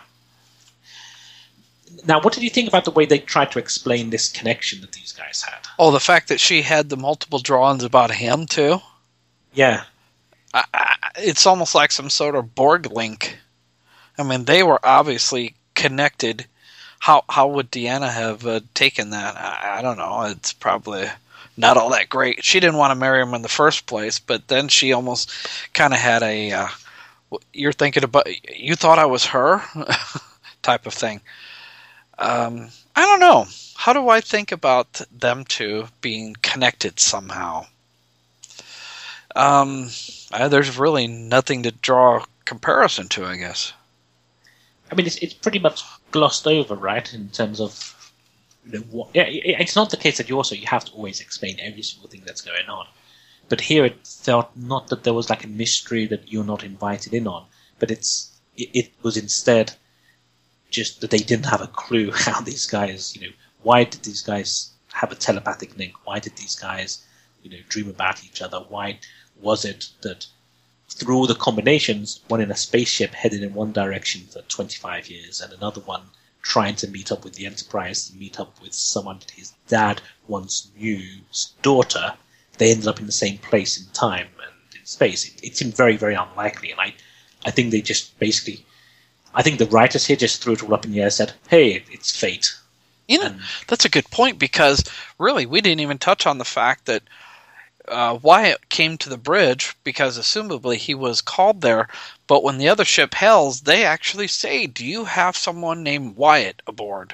Now, what did you think about the way they tried to explain this connection that these guys had? Oh, the fact that she had the multiple drawings about him, too? Yeah. I, I, it's almost like some sort of Borg link. I mean, they were obviously connected. How how would Deanna have uh, taken that? I, I don't know. It's probably not all that great. She didn't want to marry him in the first place, but then she almost kind of had a, uh, you're thinking about, you thought I was her type of thing. Um, I don't know. How do I think about them two being connected somehow? Um, I, there's really nothing to draw a comparison to, I guess. I mean, it's it's pretty much glossed over, right? In terms of, you know, what, yeah, it's not the case that you also you have to always explain every single thing that's going on. But here it felt not that there was like a mystery that you're not invited in on, but it's it, it was instead just that they didn't have a clue how these guys, you know, why did these guys have a telepathic link? Why did these guys, you know, dream about each other? Why was it that through all the combinations, one in a spaceship headed in one direction for twenty-five years and another one trying to meet up with the Enterprise to meet up with someone that his dad once knew's daughter, they ended up in the same place in time and in space. It, it seemed very, very unlikely, and I, I think they just basically, I think the writers here just threw it all up in the air and said, hey, it's fate. You know, and, that's a good point, because really we didn't even touch on the fact that uh, Wyatt came to the bridge because assumably he was called there, but when the other ship hails, they actually say, do you have someone named Wyatt aboard?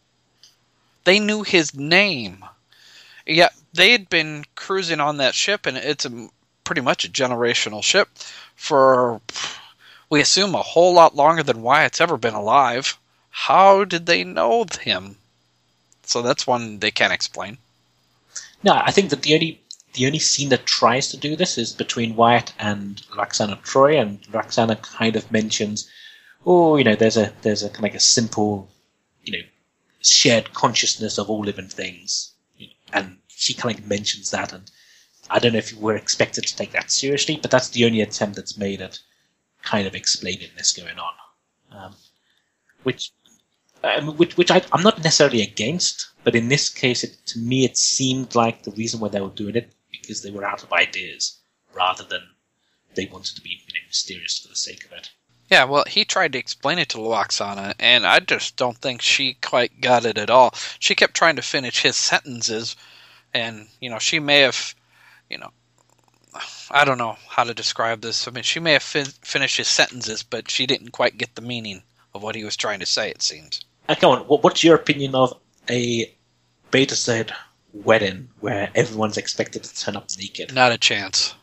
They knew his name. Yeah, they had been cruising on that ship, and it's a, pretty much a generational ship for, we assume, a whole lot longer than Wyatt's ever been alive. How did they know him? So that's one they can't explain. No, I think that the only the only scene that tries to do this is between Wyatt and Lwaxana Troi, and Lwaxana kind of mentions, oh, you know, there's a there's a kind of like a simple, you know, shared consciousness of all living things, you know, and she kind of mentions that, and I don't know if we're expected to take that seriously, but that's the only attempt that's made at kind of explaining this going on, um, which. Um, which, which I, I'm not necessarily against, but in this case, it, to me, it seemed like the reason why they were doing it because they were out of ideas, rather than they wanted to be, you know, mysterious for the sake of it. Yeah, well, he tried to explain it to Lwaxana, and I just don't think she quite got it at all. She kept trying to finish his sentences, and, you know, she may have, you know, I don't know how to describe this. I mean, she may have fin- finished his sentences, but she didn't quite get the meaning of what he was trying to say, it seems. Uh, come on, what's your opinion of a Betazoid wedding where everyone's expected to turn up naked? Not a chance.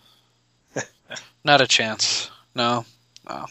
Not a chance. No. No.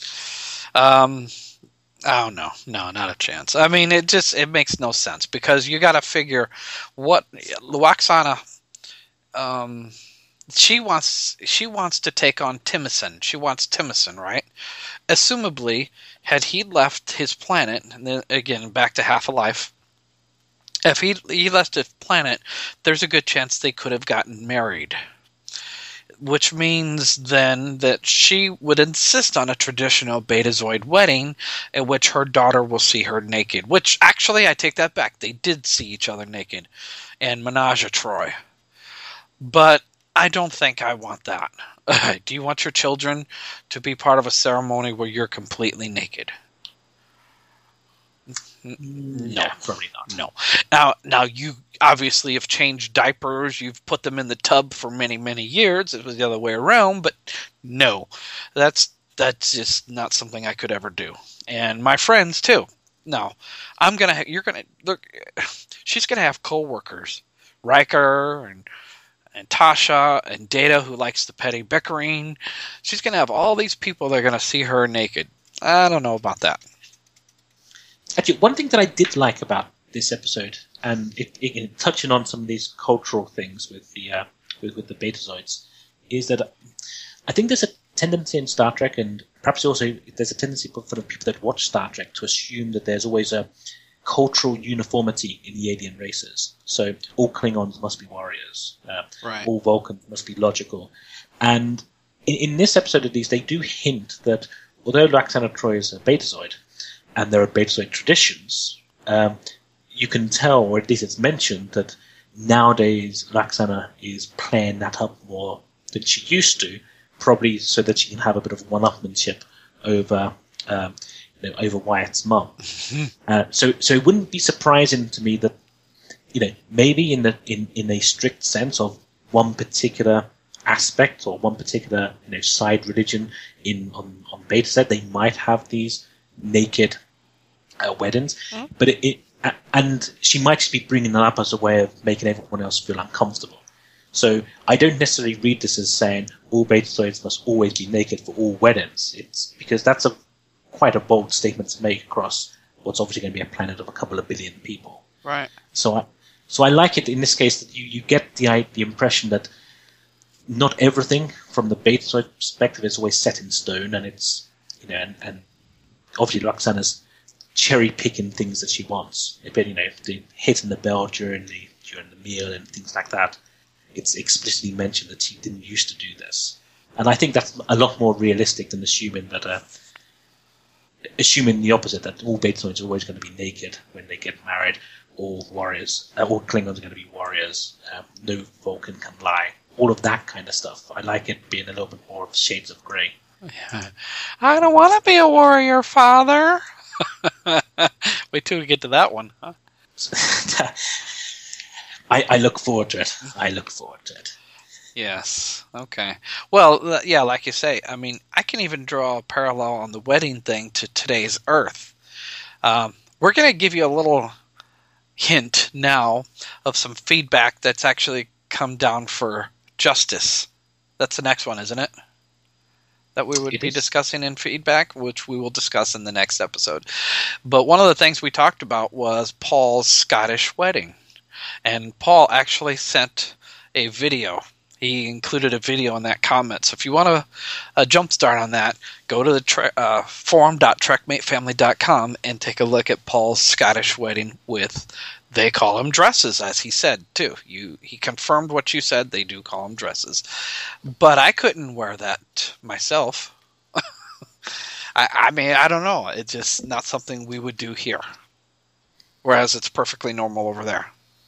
Um, oh, no. No, not a chance. I mean, it just, it makes no sense, because you got to figure what Lwaxana, um, she wants, she wants to take on Timicin. She wants Timicin, right? Assumably, had he left his planet, and then again, back to Half a Life, if he, he left his planet, there's a good chance they could have gotten married. Which means then that she would insist on a traditional Betazoid wedding in which her daughter will see her naked. Which, actually, I take that back. They did see each other naked in Menage a Troi. But I don't think I want that. Do you want your children to be part of a ceremony where you're completely naked? No, no, probably not. No. Now, now you obviously have changed diapers. You've put them in the tub for many, many years. It was the other way around, but no, that's that's just not something I could ever do. And my friends too. No, I'm gonna. Ha- you're gonna look. She's gonna have coworkers, Riker and. and Tasha, and Data, who likes the petty bickering. She's going to have all these people that are going to see her naked. I don't know about that. Actually, one thing that I did like about this episode, and it, it, touching on some of these cultural things with the uh, with, with the Betazoids, is that I think there's a tendency in Star Trek, and perhaps also there's a tendency for the people that watch Star Trek to assume that there's always a cultural uniformity in the alien races. So all Klingons must be warriors. Uh, right. All Vulcans must be logical. And in, in this episode, at least, they do hint that although Lwaxana Troi is a Betazoid, and there are Betazoid traditions, um, you can tell, or at least it's mentioned, that nowadays Lwaxana is playing that up more than she used to, probably so that she can have a bit of one-upmanship over um, you know, over Wyatt's mum. uh, so, so it wouldn't be surprising to me that, you know, maybe in the in, in a strict sense of one particular aspect or one particular, you know, side religion in on on Betazoid, they might have these naked uh, weddings, mm. but it, it uh, and she might just be bringing that up as a way of making everyone else feel uncomfortable. So I don't necessarily read this as saying all Betazoids must always be naked for all weddings. It's because that's a quite a bold statement to make across what's obviously going to be a planet of a couple of billion people. Right. So I so I like it in this case that you, you get the the impression that not everything from the Betazoid perspective is always set in stone, and it's, you know, and, and obviously Lwaxana's cherry picking things that she wants. If you know, the hitting the bell during the during the meal and things like that, it's explicitly mentioned that she didn't used to do this, and I think that's a lot more realistic than assuming that uh, assuming the opposite, that all Betazoids are always going to be naked when they get married. All warriors, uh, all Klingons are going to be warriors. Um, no Vulcan can lie. All of that kind of stuff. I like it being a little bit more of shades of grey. Yeah. I don't want to be a warrior, Father. Wait till we get to that one. Huh? I, I look forward to it. I look forward to it. Yes. Okay. Well, yeah, like you say, I mean, I can even draw a parallel on the wedding thing to today's Earth. Um, we're going to give you a little hint now of some feedback that's actually come down for Justice. That's the next one, isn't it? That we would it be is. discussing in feedback, which we will discuss in the next episode. But one of the things we talked about was Paul's Scottish wedding. And Paul actually sent a video. He included a video in that comment. So if you want to uh, jumpstart on that, go to the tre- uh, forum dot trek mate family dot com and take a look at Paul's Scottish wedding with, they call them dresses, as he said, too. You He confirmed what you said. They do call them dresses. But I couldn't wear that myself. I, I mean, I don't know. It's just not something we would do here. Whereas it's perfectly normal over there.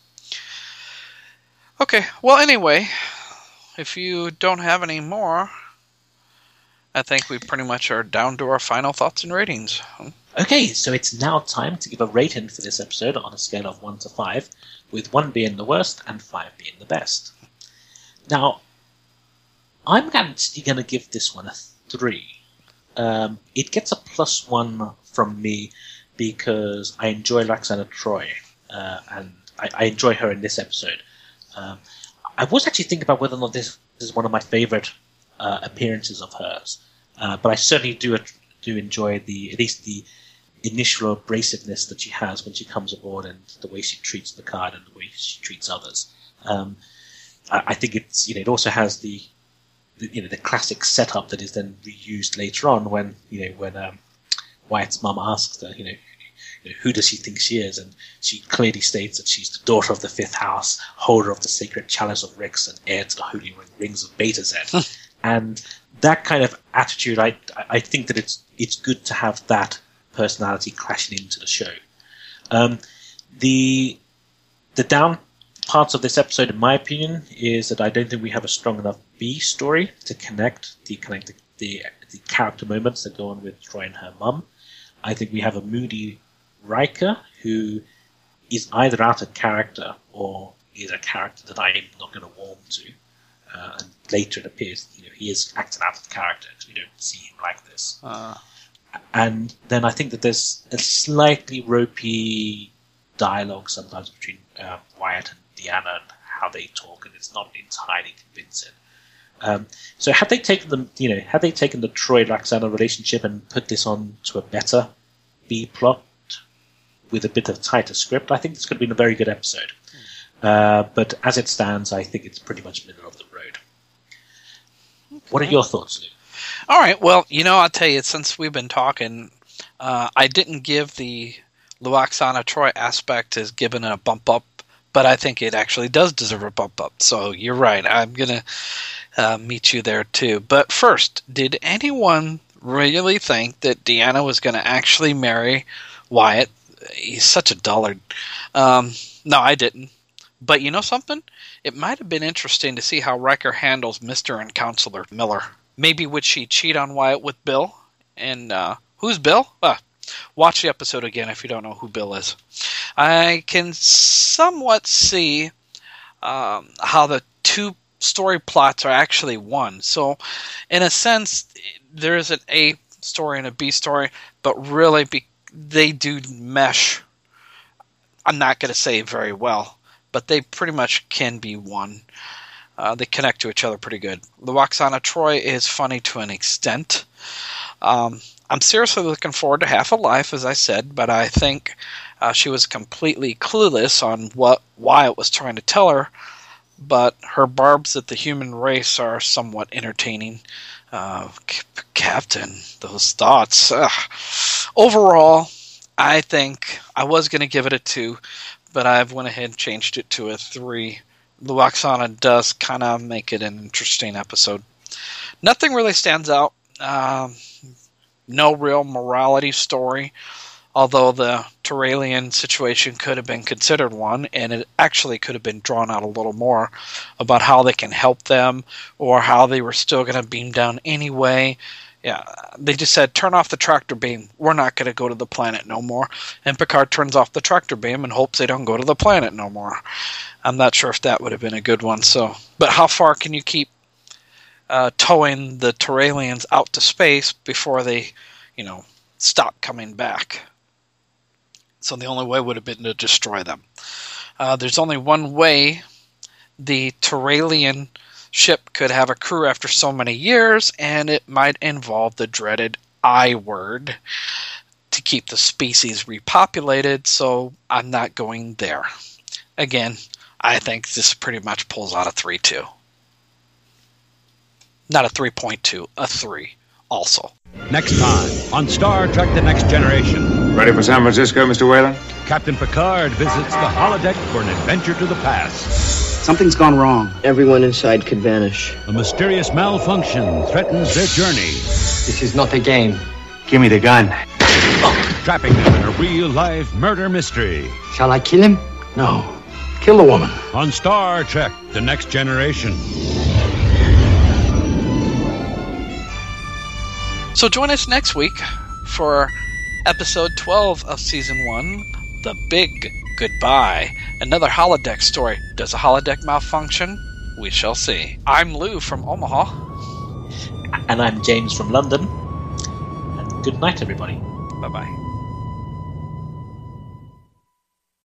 Okay, well, anyway, if you don't have any more, I think we pretty much are down to our final thoughts and ratings. Okay, so it's now time to give a rating for this episode on a scale of one to five, with one being the worst and five being the best. Now, I'm actually going to give this one a three. Um, it gets a plus one from me because I enjoy Lwaxana Troi, uh, and I, I enjoy her in this episode. Um, I was actually thinking about whether or not this is one of my favourite uh, appearances of hers, uh, but I certainly do do enjoy the at least the initial abrasiveness that she has when she comes aboard, and the way she treats the card and the way she treats others. Um, I, I think it's, you know, it also has the, the you know the classic setup that is then reused later on when you know when um, Wyatt's mum asks her, you know, you know, who does she think she is, and she clearly states that she's the daughter of the fifth house, holder of the sacred chalice of Rix, and heir to the holy rings of Betazed. And that kind of attitude, I I think that it's it's good to have that personality clashing into the show. Um, the the down parts of this episode, in my opinion, is that I don't think we have a strong enough B story to connect the connect the, the, the character moments that go on with Troi and her mum. I think we have a moody Riker who is either out of character or is a character that I'm not going to warm to. Uh, and later it appears, you know, he is acting out of character because we don't see him like this. Uh. And then I think that there's a slightly ropey dialogue sometimes between uh, Wyatt and Deanna and how they talk, and it's not entirely convincing. Um, so had they taken the, you know, had they taken the Troi-Lwaxana relationship and put this on to a better B plot with a bit of tighter script, I think this could have been a very good episode. Uh, but as it stands, I think it's pretty much middle of the road. Okay. What are your thoughts, Lou? All right. Well, you know, I'll tell you, since we've been talking, uh, I didn't give the Lwaxana Troi aspect as given a bump up, but I think it actually does deserve a bump up. So you're right. I'm going to uh, meet you there too. But first, did anyone really think that Deanna was going to actually marry Wyatt. He's such a dullard. Um, no, I didn't. But you know something? It might have been interesting to see how Riker handles Mister and Counselor Miller. Maybe would she cheat on Wyatt with Bill? And uh, who's Bill? Uh, watch the episode again if you don't know who Bill is. I can somewhat see um, how the two story plots are actually one. So, in a sense, there is an A story and a B story, but really be- they do mesh. I'm not going to say very well, but they pretty much can be one. Uh, they connect to each other pretty good. Lwaxana Troi is funny to an extent. Um, I'm seriously looking forward to Half a Life, as I said, but I think uh, she was completely clueless on what Wyatt was trying to tell her, but her barbs at the human race are somewhat entertaining. Uh, C- Captain, those thoughts. Ugh. Overall, I think I was going to give it a two, but I've went ahead and changed it to a three. Lwaxana does kind of make it an interesting episode. Nothing really stands out. Um, no real morality story, although the Terralian situation could have been considered one, and it actually could have been drawn out a little more about how they can help them, or how they were still going to beam down anyway. Yeah, they just said, turn off the tractor beam. We're not going to go to the planet no more. And Picard turns off the tractor beam and hopes they don't go to the planet no more. I'm not sure if that would have been a good one. So, but how far can you keep uh, towing the Terralians out to space before they, you know, stop coming back? So the only way would have been to destroy them. Uh, there's only one way the Terralian ship could have a crew after so many years, and it might involve the dreaded I word to keep the species repopulated, so I'm not going there. Again, I think this pretty much pulls out a three two. Not a three point two, a three also. Next time on Star Trek The Next Generation. Ready for San Francisco, Mister Whalen? Captain Picard visits the holodeck for an adventure to the past. Something's gone wrong. Everyone inside could vanish. A mysterious malfunction threatens their journey. This is not a game. Give me the gun. Trapping them in a real-life murder mystery. Shall I kill him? No. Kill the woman. On Star Trek The Next Generation. So join us next week for episode twelve of season one, The Big Goodbye. Another holodeck story. Does a holodeck malfunction? We shall see. I'm Lou from Omaha. And I'm James from London. And good night, everybody. Bye-bye.